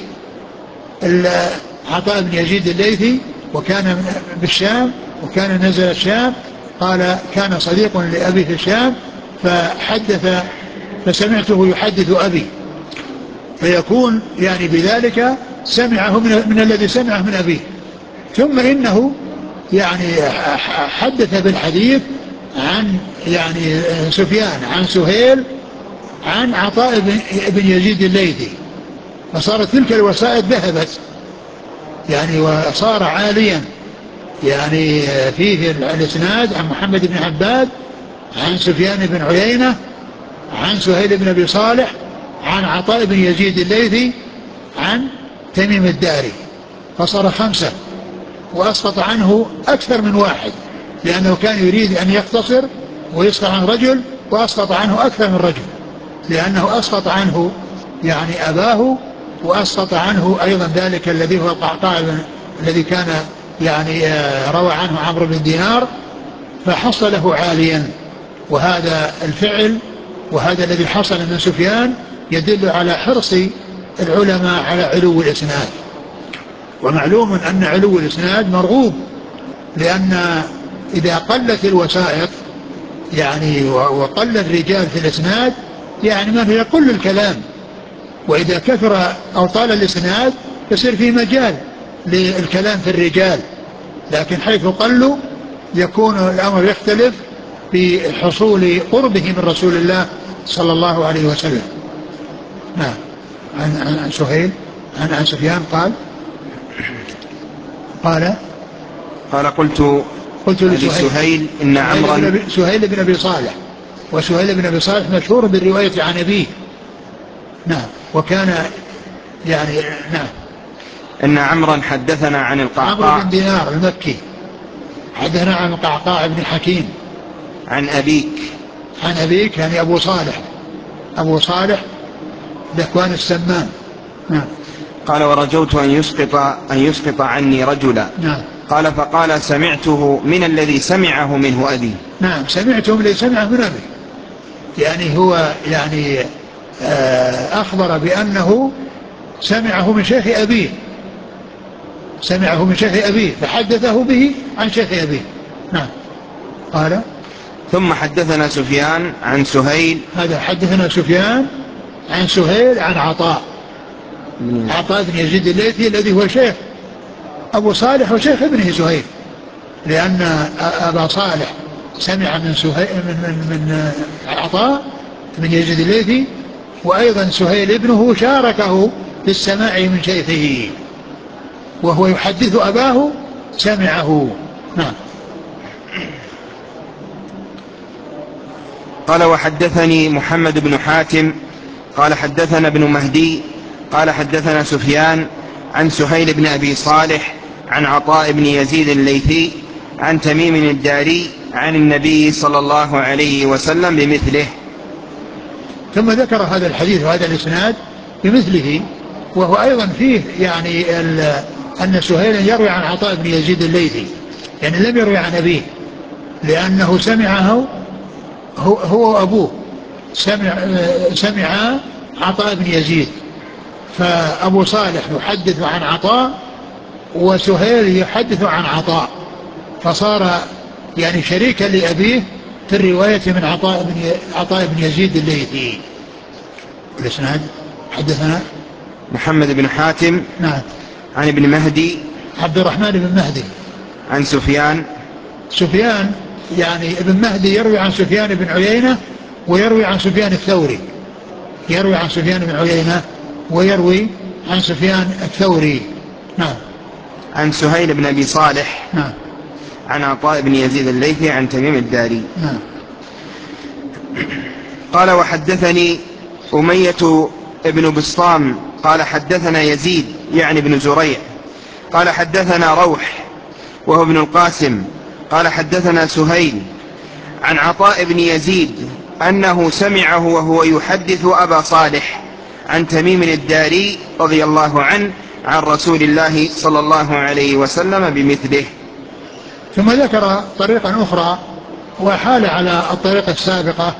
عطاء بن يزيد الليثي وكان بالشام، وكان نزل الشام. قال كان صديق لأبي في الشام فحدث، فسمعته يحدث أبي، فيكون يعني بذلك سمعه من الذي سمعه من أبيه. ثم إنه يعني حدث بالحديث عن يعني سفيان عن سهيل عن عطاء بن يزيد الليثي، فصارت تلك الوسائد ذهبت يعني وصار عاليا. يعني فيه الاسناد عن محمد بن عباد عن سفيان بن عيينة عن سهيل بن أبي صالح عن عطاء بن يزيد الليثي عن تميم الداري، فصار 5، وأسقط عنه أكثر من واحد، لأنه كان يريد أن يختصر ويسقط عن رجل، وأسقط عنه أكثر من رجل، لأنه أسقط عنه يعني أباه، وأسقط عنه أيضا ذلك الذي هو القعقاع الذي كان يعني روى عنه عمرو بن دينار، فحصله عاليا. وهذا الفعل وهذا الذي حصل من سفيان يدل على حرص العلماء على علو الإسناد. ومعلوم أن علو الإسناد مرغوب، لأن إذا قلت الوسائط يعني وقل الرجال في الإسناد يعني ما هي يقل الكلام، وإذا كثر أو طال الإسناد يصير في مجال للكلام في الرجال، لكن حيث قلوا يكون الأمر يختلف في حصول قربه من رسول الله صلى الله عليه وسلم. نعم. عن سهيل عن سفيان قال قلت لسهيل إن عمرا سهيل بن أبي صالح، وسهيل بن أبي صالح مشهور بالرواية عن أبيه. نعم. وكان يعني نعم. إن عمرا حدثنا عن القعقاع عمرو بن دينار المكي حدثنا عن القعقاع بن حكيم عن أبيك يعني أبو صالح ذكوان السمان. نعم. قال ورجوت أن يسقط عني رجلا. نعم. قال فقال سمعته من الذي سمعه منه أبي. نعم، سمعته من الذي سمعه من أبي، يعني هو يعني أخبر بأنه سمعه من شيخ أبيه فحدثه به عن شيخ أبيه. نعم. قال ثم حدثنا سفيان عن سهيل، هذا حدثنا سفيان عن سهيل عن عطاء بن يزيد الليثي الذي هو شيخ أبو صالح وشيخ ابنه سهيل، لأن أبا صالح سمع من سهيل من عطاء بن يزيد الليثي، وأيضا سهيل ابنه شاركه في السماع من شيخه، وهو يحدث أباه سمعه. نعم. قال وحدثني محمد بن حاتم قال حدثنا ابن مهدي قال حدثنا سفيان عن سهيل بن أبي صالح عن عطاء بن يزيد الليثي عن تميم الداري عن النبي صلى الله عليه وسلم بمثله. ثم ذكر هذا الحديث وهذا الإسناد بمثله، وهو أيضا فيه يعني أن سهيلا يروي عن عطاء بن يزيد الليثي، يعني لم يروي عن أبيه، لأنه سمعه هو أبوه سمع عطاء بن يزيد، فأبو صالح يحدث عن عطاء وسهيل يحدث عن عطاء، فصار يعني شريكا لأبيه في الرواية من عطاء بن يزيد الليثي. الإسناد حدثنا محمد بن حاتم. نعم. عن ابن مهدي عبد الرحمن بن مهدي. عن سفيان يعني ابن مهدي يروي عن سفيان بن عيينة ويروي عن سفيان الثوري، يروي عن سفيان بن عيينة ويروي عن سفيان الثوري. نعم. عن سهيل بن أبي صالح. نعم. عن عطاء بن يزيد الليثي عن تميم الداري. نعم. قال وحدثني أمية ابن بسطام قال حدثنا يزيد يعني بن زريع قال حدثنا روح وهو ابن القاسم قال حدثنا سهيل عن عطاء بن يزيد أنه سمعه وهو يحدث أبا صالح عن تميم الداري رضي الله عنه عن رسول الله صلى الله عليه وسلم بمثله. ثم ذكر طريقا أخرى وحال على الطريقة السابقة،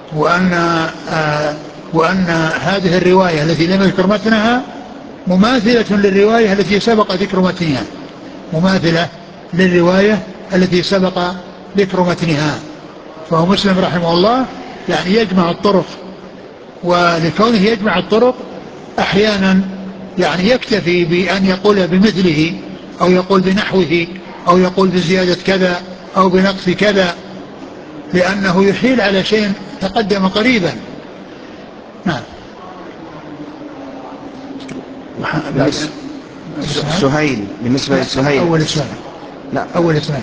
وأن هذه الرواية التي لم يذكر متنها مماثلة للرواية التي سبق ذكر متنها، مماثلة للرواية التي سبق ذكر متنها. فهو مسلم رحمه الله يعني يجمع الطرق، ولكونه يجمع الطرق أحيانا يعني يكتفي بأن يقول بمثله أو يقول بنحوه أو يقول بزيادة كذا أو بنقص كذا، لأنه يحيل على شيء تقدم قريبا. نعم. سهيل، بالنسبة لسهيل أول اسمه، لا أول اسمه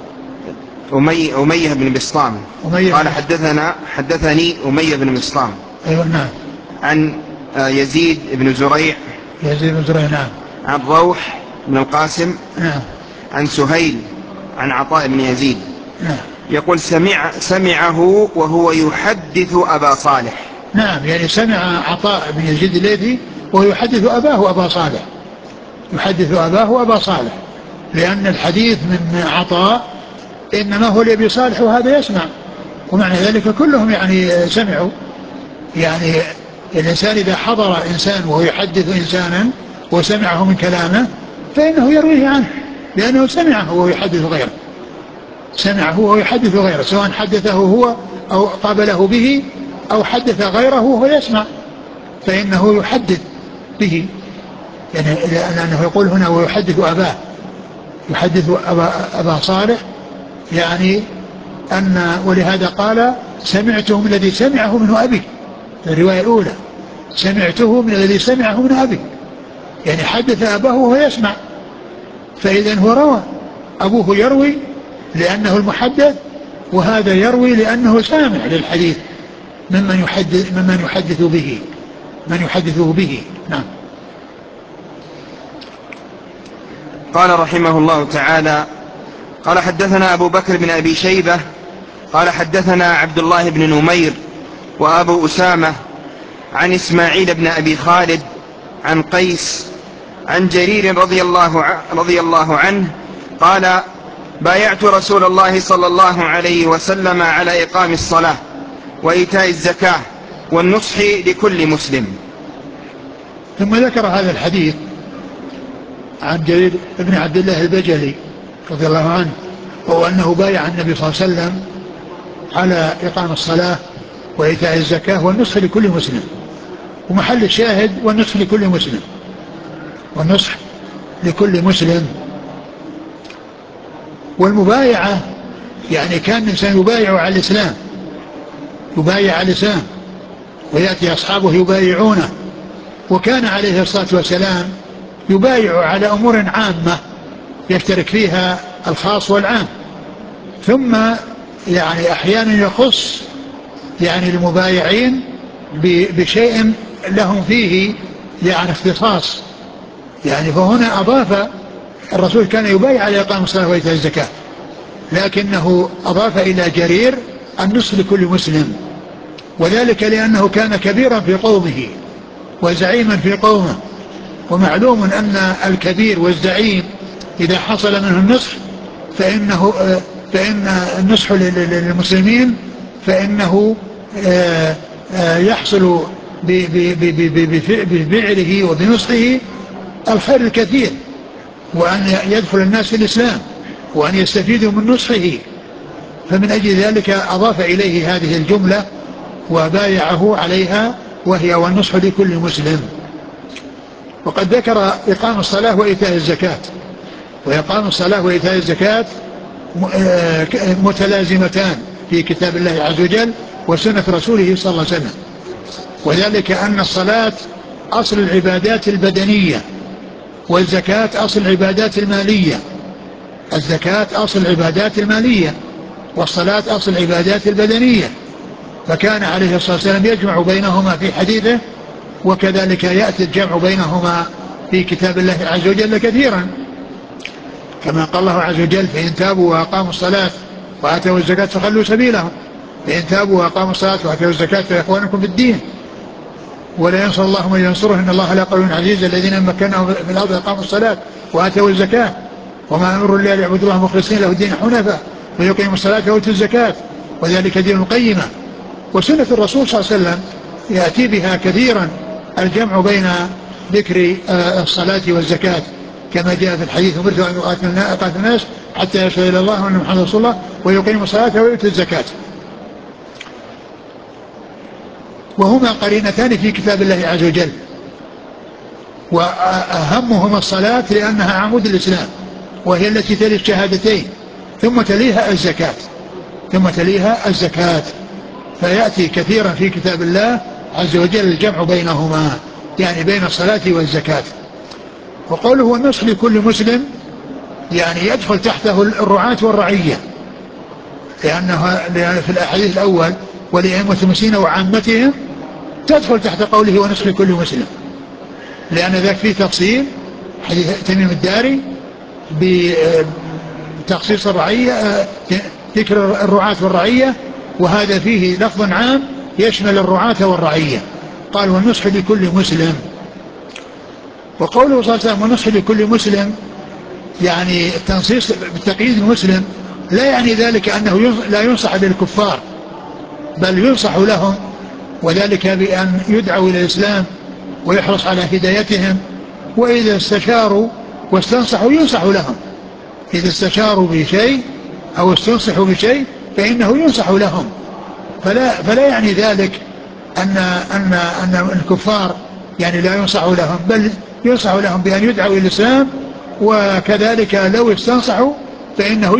أمية بن بسطام قال حدثني أمية بن بسطام. أيوة نعم. عن يزيد بن زريع. نعم. عن روح بن القاسم. نعم. عن سهيل عن عطاء بن يزيد. نعم. يقول سمعه وهو يحدث أبا صالح. نعم، يعني سمع عطاء بن يزيد الليثي وهو يحدث أباه أبا صالح، يحدث أباه أبا صالح، لأن الحديث من عطاء إنما هو لأبي صالح وهذا يسمع، ومعنى ذلك كلهم يعني سمعوا. يعني الإنسان إذا حضر إنسان وهو يحدث إنسانا وسمعه من كلامه فإنه يرويه عنه، لأنه سمعه وهو يحدث غيره، سمعه وهو يحدث غيره، سواء حدثه هو أو قابله به أو حدث غيره وهو يسمع فإنه يحدث به. يعني لأنه يقول هنا ويحدث أباه، يحدث أبا صالح، يعني أن ولهذا قال سمعته من الذي سمعه منه أبي، الرواية الأولى سمعته من الذي سمعه من أبي، يعني حدث أباه وهو يسمع، فإذا هو روى، أبوه يروي لأنه المحدث، وهذا يروي لأنه سامع للحديث ممن يحدثه به. نعم. قال رحمه الله تعالى: قال حدثنا أبو بكر بن أبي شيبة قال حدثنا عبد الله بن نمير وأبو أسامة عن إسماعيل بن أبي خالد عن قيس عن جرير رضي الله عنه قال: بايعت رسول الله صلى الله عليه وسلم على إقام الصلاة وإيتاء الزكاة والنصح لكل مسلم. ثم ذكر هذا الحديث عن جرير بن عبد الله البجلي رضي الله عنه، وهو أنه بايع النبي صلى الله عليه وسلم على إقام الصلاة وإيتاء الزكاة والنصح لكل مسلم، ومحل الشاهد والنصح لكل مسلم، والنصح لكل مسلم. والمبايعة يعني كان الإنسان يبايع على الإسلام، يبايع على الإسلام ويأتي أصحابه يبايعونه، وكان عليه الصلاة والسلام يبايع على أمور عامة يشترك فيها الخاص والعام، ثم يعني أحيانا يخص يعني المبايعين بشيء لهم فيه يعني اختصاص، يعني فهنا أضاف الرسول كان يبايع على إقام الصلاة وإيتاء الزكاة، لكنه أضاف إلى جرير النصح لكل مسلم، وذلك لأنه كان كبيرا في قومه وزعيما في قومه، ومعلوم أن الكبير والزعيم إذا حصل منه النصح فإن النصح للمسلمين فإنه يحصل بفعله وبنصحه الخير الكثير، وأن يدخل الناس في الإسلام وأن يستفيدوا من نصحه، فمن أجل ذلك أضاف إليه هذه الجملة وبايعه عليها، وهي والنصح لكل مسلم. وقد ذكر إقام الصلاة وإيتاء الزكاة، وإقام الصلاة وإيتاء الزكاة متلازمتان في كتاب الله عز وجل وسنة رسوله صلى الله عليه وسلم، وذلك أن الصلاة أصل العبادات البدنية، والزكاة أصل العبادات المالية، الزكاة أصل العبادات المالية، والصلاة أصل العبادات البدنية، فكان عليه الصلاة والسلام يجمع بينهما في حديثه، وكذلك يأتي الجمع بينهما في كتاب الله عز وجل كثيرا، كما قال الله عز وجل: فإن تابوا وأقاموا الصلاة وآتوا الزكاة فخلوا سبيلهم، فإن تابوا وأقاموا الصلاة وآتوا الزكاة فإخوانكم في الدين. ولا ينصر الله من ينصره إن الله لقوي عزيز الذين مكنهم في الأرض أقاموا الصلاة وآتوا الزكاة وما أمروا إلا ليعبدوا الله مخلصين له الدين حنفاء ويقيموا الصلاة ويؤتوا الزكاة وذلك دين القيمة. وسنة الرسول صلى الله عليه وسلم يأتي بها كثيرا الجمع بين ذكر الصلاة والزكاة كما جاء في الحديث أمرت أن أقاتل الناس حتى يشهد إلى الله وأن محمدا رسول الله ويقيموا الصلاة ويؤتوا الزكاة، وهما قرينتان في كتاب الله عز وجل، وأهمهما الصلاة لأنها عمود الإسلام وهي التي تلي الشهادتين ثم تليها الزكاة، فيأتي كثيرا في كتاب الله عز وجل الجمع بينهما، يعني بين الصلاة والزكاة. وقوله والنصح لكل مسلم يعني يدخل تحته الرعاة والرعية، لأن في الحديث الأول ولأئمة المسلمين وعامتهم تدخل تحت قوله ونصح لكل مسلم، لأن ذاك فيه تفصيل حديث تميم الداري بتخصيص الرعية، ذكر الرعاة والرعية، وهذا فيه لفظ عام يشمل الرعاة والرعية، قال والنصح لكل مسلم. وقوله صلى الله عليه وسلم والنصح لكل مسلم يعني التنصيص بالتقييد المسلم لا يعني ذلك أنه لا ينصح للكفار، بل ينصح لهم، وذلك بأن يدعوا إلى الإسلام ويحرص على هدايتهم، وإذا استشاروا واستنصحوا ينصح لهم، إذا استشاروا بشيء أو استنصحوا بشيء فإنه ينصح لهم، فلا يعني ذلك أن الكفار يعني لا ينصح لهم، بل ينصح لهم بأن يدعوا إلى الإسلام، وكذلك لو استنصحوا فإنه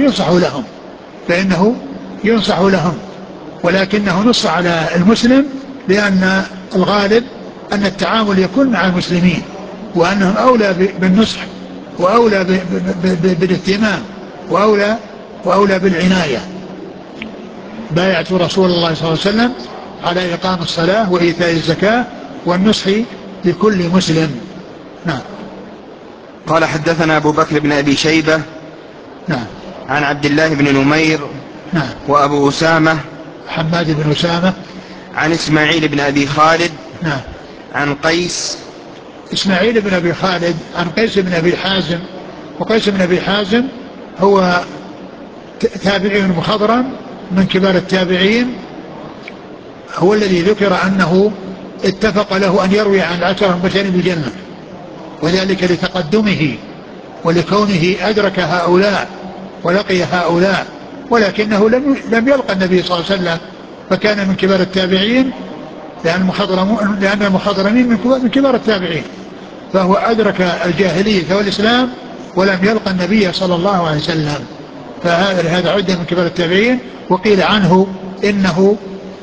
ينصح لهم، ولكنه نص على المسلم لأن الغالب أن التعامل يكون مع المسلمين وأنهم أولى بالنصح وأولى بالاهتمام وأولى بالعناية. بايعت رسول الله صلى الله عليه وسلم على إقام الصلاة وإيتاء الزكاة والنصح لكل مسلم. نعم. قال حدثنا أبو بكر بن أبي شيبة نعم عن عبد الله بن نمير نعم وأبو أسامة حماد بن أسامة عن إسماعيل بن أبي خالد نعم عن قيس إسماعيل بن أبي خالد عن قيس بن أبي حازم، وقيس بن أبي حازم هو تابعي مخضرم من كبار التابعين، هو الذي ذكر أنه اتفق له أن يروي عن 10 المبشرين بالجنة، وذلك لتقدمه ولكونه أدرك هؤلاء ولقي هؤلاء، ولكنه لم يلقى النبي صلى الله عليه وسلم، فكان من كبار التابعين، لأن المخضرمين من كبار التابعين، فهو أدرك الجاهلية والإسلام ولم يلقى النبي صلى الله عليه وسلم، فهذا عدة من كبار التابعين. وقيل عنه إنه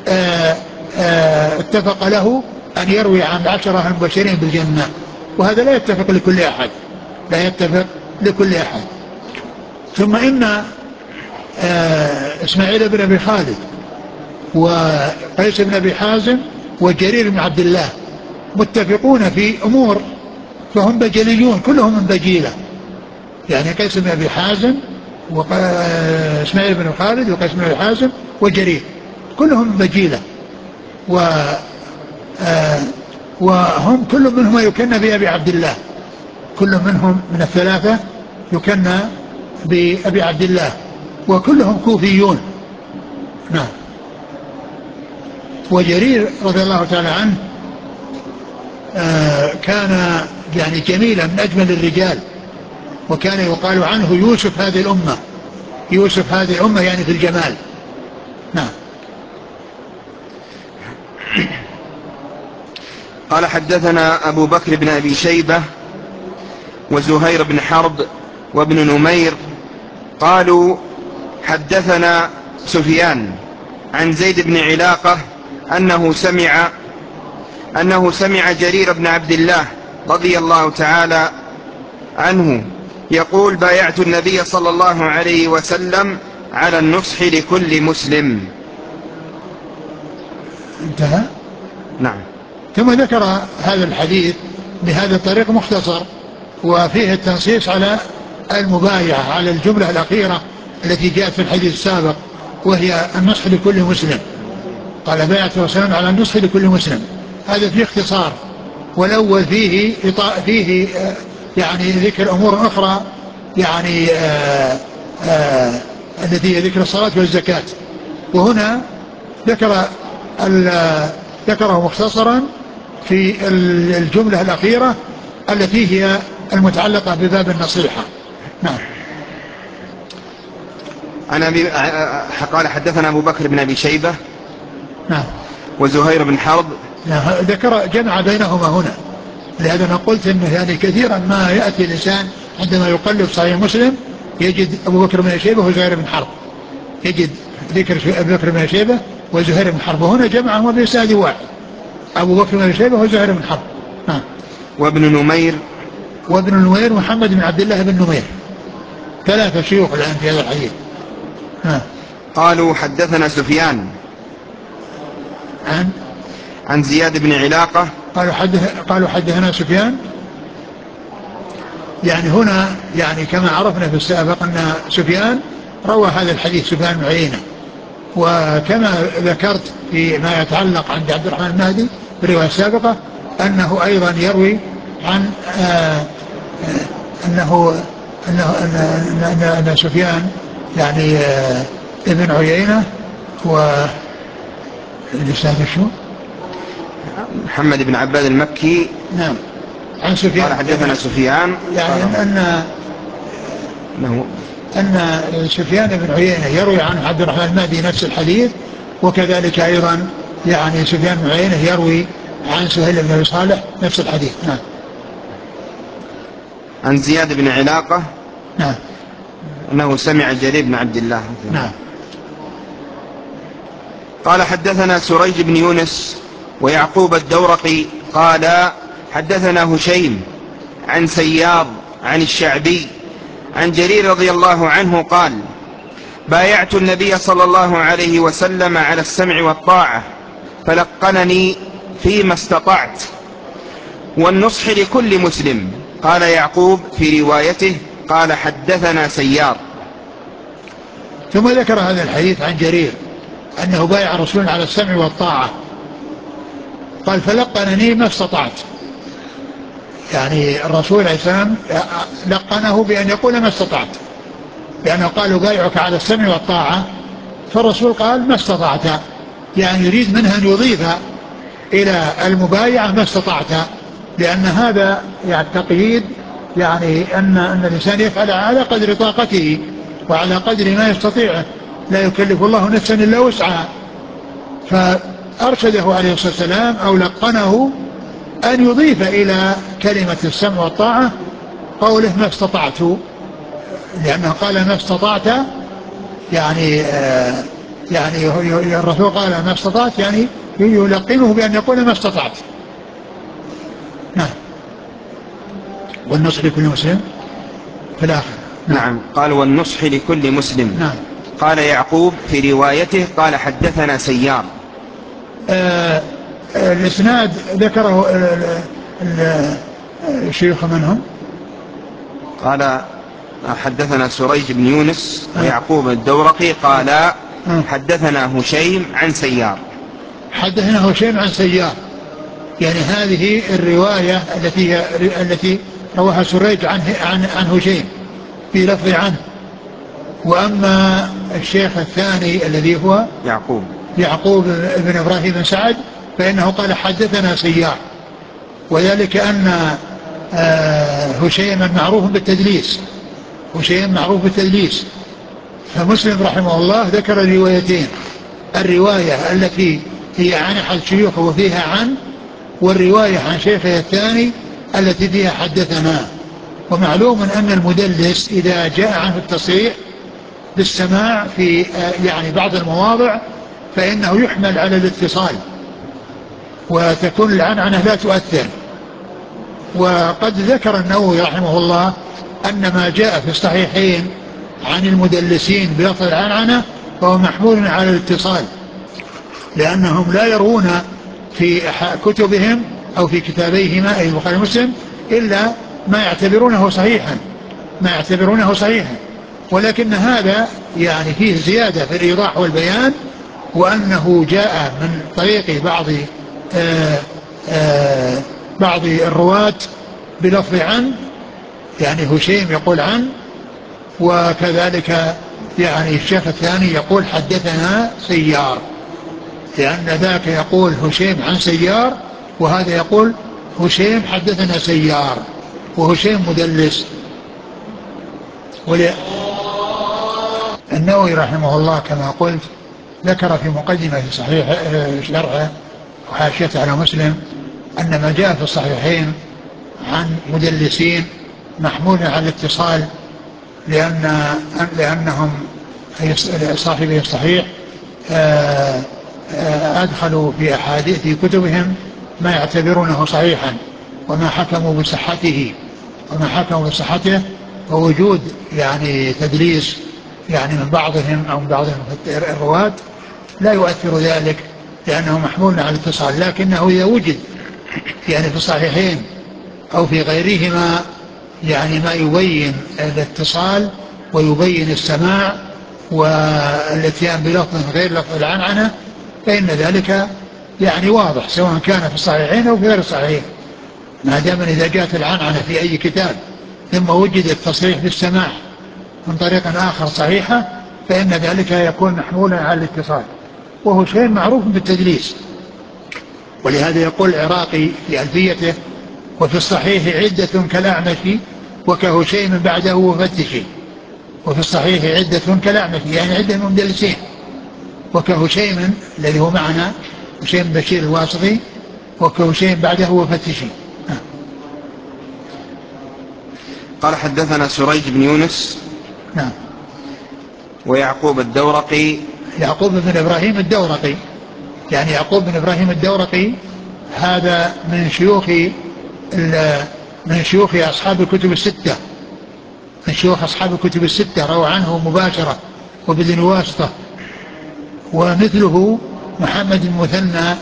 اتفق له أن يروي عن 10 المبشرين بالجنة، وهذا لا يتفق لكل أحد. ثم إن إسماعيل بن أبي خالد وقيس بن أبي حازم وجرير بن عبد الله متفقون في أمور، فهم بجليون كلهم من بجيلة، يعني قيس بن أبي حازم وإسماعيل بن خالد وقيس بن أبي حازم وجرير كلهم من بجيلة، وهم كل منهم يكنى بأبي عبد الله، كل منهم من الثلاثة يكنى بأبي عبد الله، وكلهم كوفيون. نعم. وجرير رضي الله تعالى عنه كان يعني جميلا من أجمل الرجال، وكان يقال عنه يوسف هذه الأمة يعني في الجمال. نعم. قال حدثنا أبو بكر بن أبي شيبة وزهير بن حرب وابن نمير قالوا حدثنا سفيان عن زيد بن علاقة أنه سمع جرير بن عبد الله رضي الله تعالى عنه يقول بايعت النبي صلى الله عليه وسلم على النصح لكل مسلم. انتهى. نعم. ثم ذكر هذا الحديث بهذا الطريق مختصر، وفيه التنصيص على المبايعة على الجملة الأخيرة التي جاءت في الحديث السابق، وهي النصح لكل مسلم. قال بايعت رسول الله على النصح لكل مسلم، هذا فيه اختصار، والأول فيه يعني ذكر أمور أخرى يعني التي هي ذكر الصلاة والزكاة. وهنا ذكره مختصرا في الجملة الأخيرة التي هي المتعلقة بباب النصيحة. نعم. قال حدثنا أبو بكر بن أبي شيبة. نعم. وزهير بن حرب. نعم. ذكر جمع بينهما هنا، لهذا أنا قلت إنه يعني كثيرا ما يأتي الإنسان عندما يقلب صحيح مسلم يجد أبو بكر بن أبي شيبة وزهير بن حرب، يجد ذكر أبو بكر بن أبي شيبة وزهير بن حرب، وهنا جمعهما بإسناد واحد، أبو بكر بن أبي شيبة وزهير بن حرب. نعم. وابن نمير. وابن نمير محمد بن عبد الله بن نمير، ثلاثة شيوخ الآن في هذا الحديث. قالوا حدثنا سفيان عن زياد بن علاقة. قالوا حدثنا سفيان، يعني هنا يعني كما عرفنا في السابق أن سفيان روى هذا الحديث، سفيان بن عيينة، وكما ذكرت فيما يتعلق عند عبد الرحمن المهدي في الرواية السابقة أنه أيضا يروي عن أن سفيان يعني ابن عيينة لسان شو محمد بن عباد المكي. نعم. عن سفيان قال حدثنا سفيان، يعني أن سفيان بن عيينة يروي عن عبد الرحمن المهدي نفس الحديث، وكذلك أيضا يعني سفيان بن عيينة يروي عن سهيل بن أبي صالح نفس الحديث. نعم. عن زياد بن علاقة. نعم. أنه سمع جرير بن عبد الله. نعم. قال حدثنا سريج بن يونس ويعقوب الدورقي قال حدثنا هشيم عن سياض عن الشعبي عن جرير رضي الله عنه قال بايعت النبي صلى الله عليه وسلم على السمع والطاعة فلقنني فيما استطعت والنصح لكل مسلم. قال يعقوب في روايته قال حدثنا سيار. ثم ذكر هذا الحديث عن جرير أنه بايع الرسول على السمع والطاعة، قال فلقنني ما استطعت، يعني الرسول عليه السلام لقنه بأن يقول ما استطعت، لأنه قالوا بايعك على السمع والطاعة، فالرسول قال ما استطعت، يعني يريد منها أن يضيف إلى المبايعة ما استطعت، لأن هذا يعني تقييد، يعني أن الإنسان يفعل على قدر طاقته وعلى قدر ما يستطيعه، لا يكلف الله نفسا إلا وسعها. فأرشده عليه الصلاة والسلام أو لقنه أن يضيف إلى كلمة السمع والطاعة قوله ما استطعت، لأنه قال ما استطعت، يعني الرسول قال ما استطعت، يعني يلقنه بأن يقول ما استطعت. نعم. والنصح لكل مسلم في الآخر. نعم. قال والنصح لكل مسلم. نعم. قال يعقوب في روايته قال حدثنا سيار. الإسناد ذكره الشيوخ منهم. قال حدثنا سريج بن يونس ويعقوب الدورقي قال حدثنا هشيم عن سيار. حدثنا هشيم عن سيار، يعني هذه الرواية التي رواها سريج عن هشيم في لفظ عنه. وأما الشيخ الثاني الذي هو يعقوب بن إبراهيم بن سعد فإنه قال حدثنا سيار، وذلك أن هشيم معروف بالتدليس، هشيم معروف بالتدليس. فمسلم رحمه الله ذكر الروايتين، الرواية التي هي عن أحد شيوخه وفيها عن، والرواية عن شيخه الثاني التي فيها حدثنا. ومعلوم أن المدلس إذا جاء عنه التصريح بالسماع في يعني بعض المواضع فإنه يحمل على الاتصال وتكون العنعنة لا تؤثر. وقد ذكر النووي رحمه الله أن ما جاء في الصحيحين عن المدلسين بلفظ العنعنة فهو محمول على الاتصال، لأنهم لا يروون في كتبهم أو في كتابيهما أي البخاري ومسلم إلا ما يعتبرونه صحيحا، ولكن هذا يعني فيه زيادة في الإيضاح والبيان، وأنه جاء من طريق بعض بعض الرواة بلفظ عن، يعني هشيم يقول عن، وكذلك يعني الشيخ الثاني يقول حدثنا سيار، لأن ذاك يقول هشيم عن سيار، وهذا يقول هشيم حدثنا سيار، وهشيم مدلس. النووي رحمه الله كما قلت ذكر في مقدمة صحيح شرعه وحاشيته على مسلم أن ما جاء في الصحيحين عن مدلسين محمول على الاتصال، لأنهم صاحبي الصحيح أدخلوا في أحاديث في كتبهم ما يعتبرونه صحيحا، وما حكموا بصحته ووجود يعني تدليس يعني من بعضهم أو من بعض الرواة لا يؤثر ذلك لأنه محمول على الاتصال، لكنه إذا وجد يعني في الصحيحين أو في غيرهما يعني ما يبين الاتصال ويبين السماع والاتيان بلفظ غير لفظ العنعنة، فإن ذلك يعني واضح سواء كان في الصحيحين أو في غير الصحيحين، ما دام إذا جاءت العنعنة في أي كتاب ثم وجد التصريح بالسماع من طريق آخر صحيحة فإن ذلك يكون محمولا على الاتصال، وهو شيء معروف بالتدليس. ولهذا يقول العراقي في ألفيته: وفي الصحيح عدة كالأعمش وكهشيم بعده وفتشي. وفي الصحيح عدة كالأعمش يعني عدة من مدلسين، وكهشيم الذي هو معنا هشيم بشير الواسطي، وكهشيم بعده وفتشي. قال حدثنا سريج بن يونس نعم. ويعقوب الدورقي. يعقوب بن إبراهيم الدورقي، يعني يعقوب بن إبراهيم الدورقي هذا من شيوخ أصحاب الكتب الستة، من شيوخ أصحاب الكتب الستة، روى عنه مباشرة وبدون واسطة. ومثله محمد بن مثنى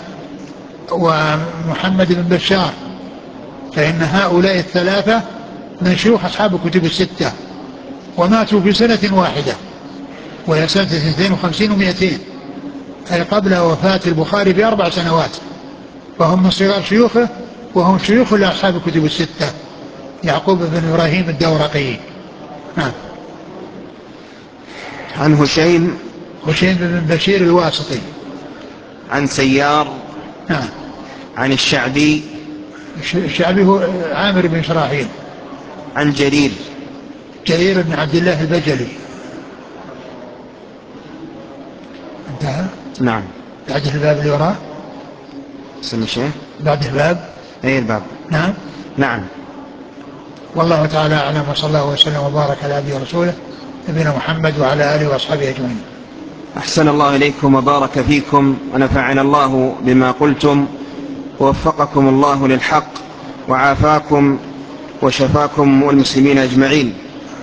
ومحمد بن بشار، فإن هؤلاء الثلاثة من شيوخ أصحاب الكتب الستة، وماتوا في سنة واحدة وهي سنة 52 و200، أي قبل وفاة البخاري ب4 سنوات، فهم من صغار شيوخه وهم شيوخ لأصحاب الكتب الستة. يعقوب بن إبراهيم الدورقي. نعم. عن هشيم بن بشير الواسطي. عن سيار. نعم. عن الشعبي. الشعبي هو عامر بن شراحيل. عن جرير بن عبد الله البجلي. انتهى. نعم. بعد الباب اللي وراه اسم الشيخ بعد الباب. اي الباب. نعم. نعم. والله تعالى أعلم، وصلى الله وسلم وبارك على عبده ورسوله نبينا محمد وعلى آله وأصحابه أجمعين. أحسن الله إليكم وبارك فيكم ونفعنا الله بما قلتم ووفقكم الله للحق وعافاكم وشفاكم والمسلمين أجمعين.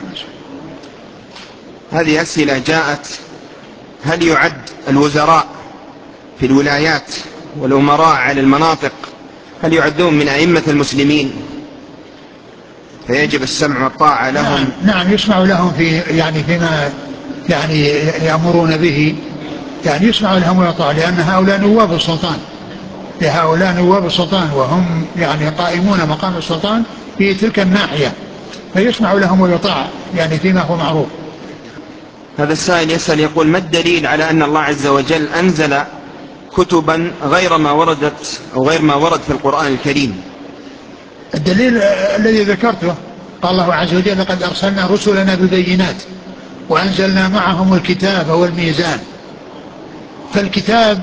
هذه أسئلة جاءت: هل يعد الوزراء في الولايات والأمراء على المناطق هل يعدون من أئمة المسلمين فيجب السمع والطاعة لهم؟ نعم يسمع لهم فيما يعني يأمرون به، يعني يسمع لهم ويطاع، لأن هؤلاء نواب السلطان وهم يعني قائمون مقام السلطان في تلك الناحية، فيسمع لهم ويطاع يعني فيما هو معروف. هذا السائل يسأل يقول: ما الدليل على أن الله عز وجل أنزل كتبا غير ما وردت أو غير ما ورد في القرآن الكريم؟ الدليل الذي ذكرته، قال الله عز وجل: لقد أرسلنا رسلنا بالبينات وأنزلنا معهم الكتاب والميزان. فالكتاب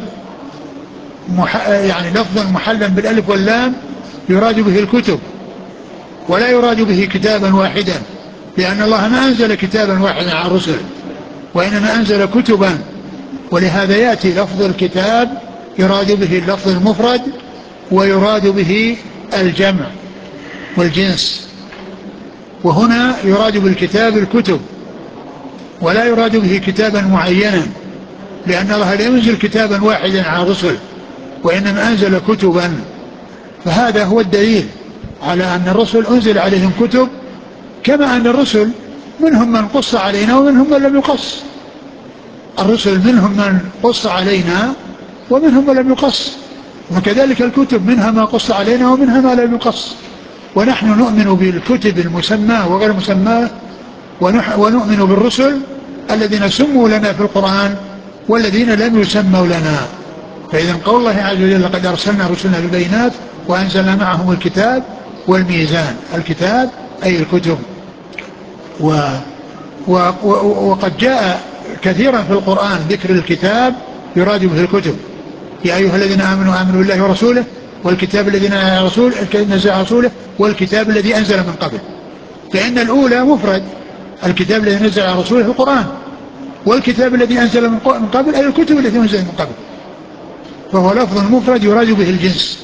يعني لفظا محلا بالألف واللام يراد به الكتب، ولا يراد به كتابا واحدا، لأن الله ما أنزل كتابا واحدا على الرسل، وإنما أنزل كتبا، ولهذا يأتي لفظ الكتاب يراد به اللفظ المفرد ويراد به الجمع والجنس، وهنا يراد بالكتاب الكتب ولا يراد به كتابا معينا، لأن الله لا ينزل كتابا واحدا على الرسل وإنما أنزل كتبا. فهذا هو الدليل على أن الرسل أنزل عليهم كتب، كما أن الرسل منهم من قص علينا ومنهم من لم يقص. الرسل منهم من قص علينا ومنهم من لم يقص، وكذلك الكتب منها ما قص علينا ومنها ما لا يقص، ونحن نؤمن بالكتب المسماة وغير مسماة، ونؤمن بالرسل الذين سموا لنا في القرآن والذين لم يسموا لنا. فإذا قول الله عز وجل لقد أرسلنا رسلنا بالبينات وأنزلنا معهم الكتاب والميزان، الكتاب أي الكتب. وقد جاء كثيرا في القرآن ذكر الكتاب يراد به الكتب. يا أيها الذين آمنوا آمنوا بالله ورسوله والكتاب الذي نزل على رسوله والكتاب الذي أنزل من قبل. فإن الأولى مفرد، الكتاب الذي نزل على رسوله القرآن، والكتاب الذي أنزل من قبل أي الكتب التي أنزل من قبل، فهو لفظ مفرد يراد به الجنس،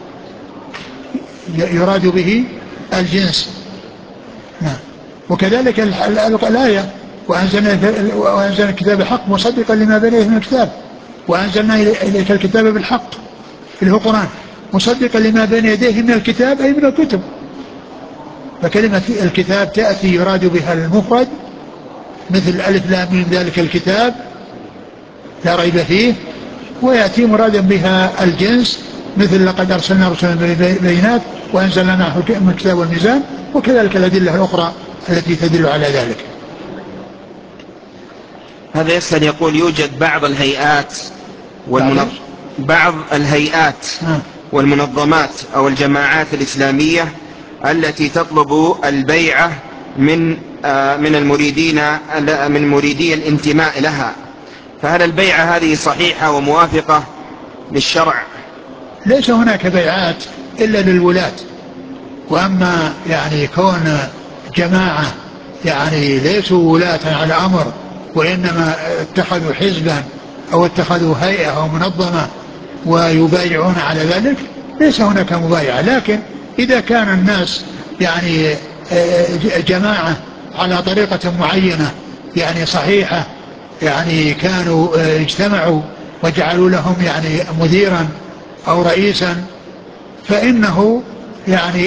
يراد به الجنس. نعم. وكذلك الآية وأنزلنا الكتاب بالحق مصدقا لما بين يديه من الكتاب، وأنزلنا إليك الكتاب بالحق اللي هو القرآن مصدقا لما بين يديه من الكتاب أي من الكتب. فكلمة الكتاب تأتي يراد بها المفرد مثل ألف لام ميم ذلك الكتاب لا ريب فيه، ويأتي مرادا بها الجنس مثل لقد أرسلنا رسلا بالبينات وأنزلنا معه الكتاب والميزان، وكذلك الأدلة الأخرى التي تدل على ذلك. هذا يسأل يقول يوجد بعض الهيئات والمنظمات أو الجماعات الإسلامية التي تطلب البيعة من مريدي الانتماء لها، فهل البيعة هذه صحيحة وموافقة للشرع؟ ليس هناك بيعات إلا للولاة. وأما يعني كون جماعة يعني ليسوا ولاة على أمر وإنما اتخذوا حزبا أو اتخذوا هيئة أو منظمة ويبايعون على ذلك ليس هناك مبايعة. لكن إذا كان الناس يعني جماعة على طريقة معينة يعني صحيحة، يعني كانوا اجتمعوا وجعلوا لهم يعني مديرا أو رئيسا، فإنه يعني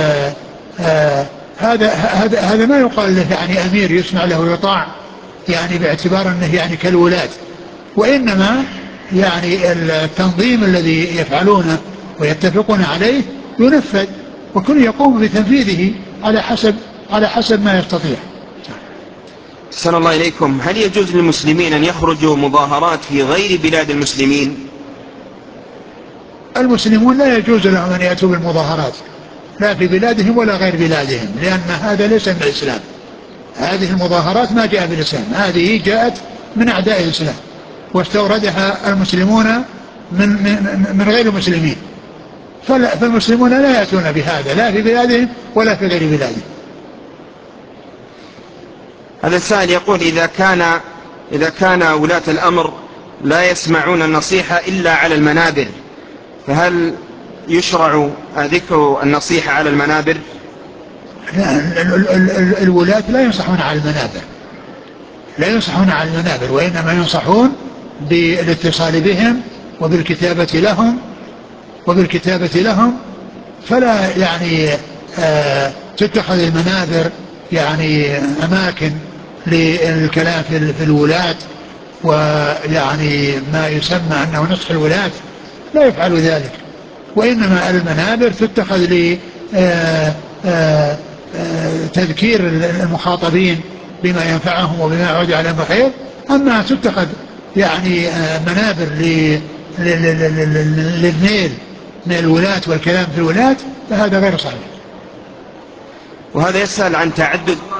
هذا ما يقال له يعني أمير يسمع له ويطاع يعني باعتبار أنه يعني كالولاة، وإنما يعني التنظيم الذي يفعلونه ويتفقون عليه ينفذ، وكل يقوم بتنفيذه على حسب ما يستطيع. أحسن الله إليكم. هل يجوز للمسلمين أن يخرجوا مظاهرات في غير بلاد المسلمين؟ المسلمون لا يجوز لهم أن يأتوا بالمظاهرات لا في بلادهم ولا غير بلادهم، لأن هذا ليس من الإسلام. هذه المظاهرات ما جاء بالإسلام، هذه جاءت من أعداء الإسلام واستوردها المسلمون من غير المسلمين، فالمسلمون لا يأتون بهذا لا في بلادهم ولا في غير بلادهم. هذا السائل يقول إذا كان ولاة الأمر لا يسمعون النصيحة إلا على المنابر، فهل يشرع ذكر النصيحة على المنابر؟ لا، الولاة لا ينصحون على المنابر، لا ينصحون على المنابر، وإنما ينصحون بالاتصال بهم وبالكتابة لهم فلا يعني تتخذ المنابر يعني أماكن للكلام في الولاة، ويعني ما يسمى أنه نصح الولاة لا يفعل ذلك، وإنما المنابر تتخذ تذكير المخاطبين بما ينفعهم وبما يعود عليهم بخير. أما تتخذ يعني منابر للميل من الولاة والكلام في الولاة فهذا غير صحيح. وهذا يسأل عن تعدد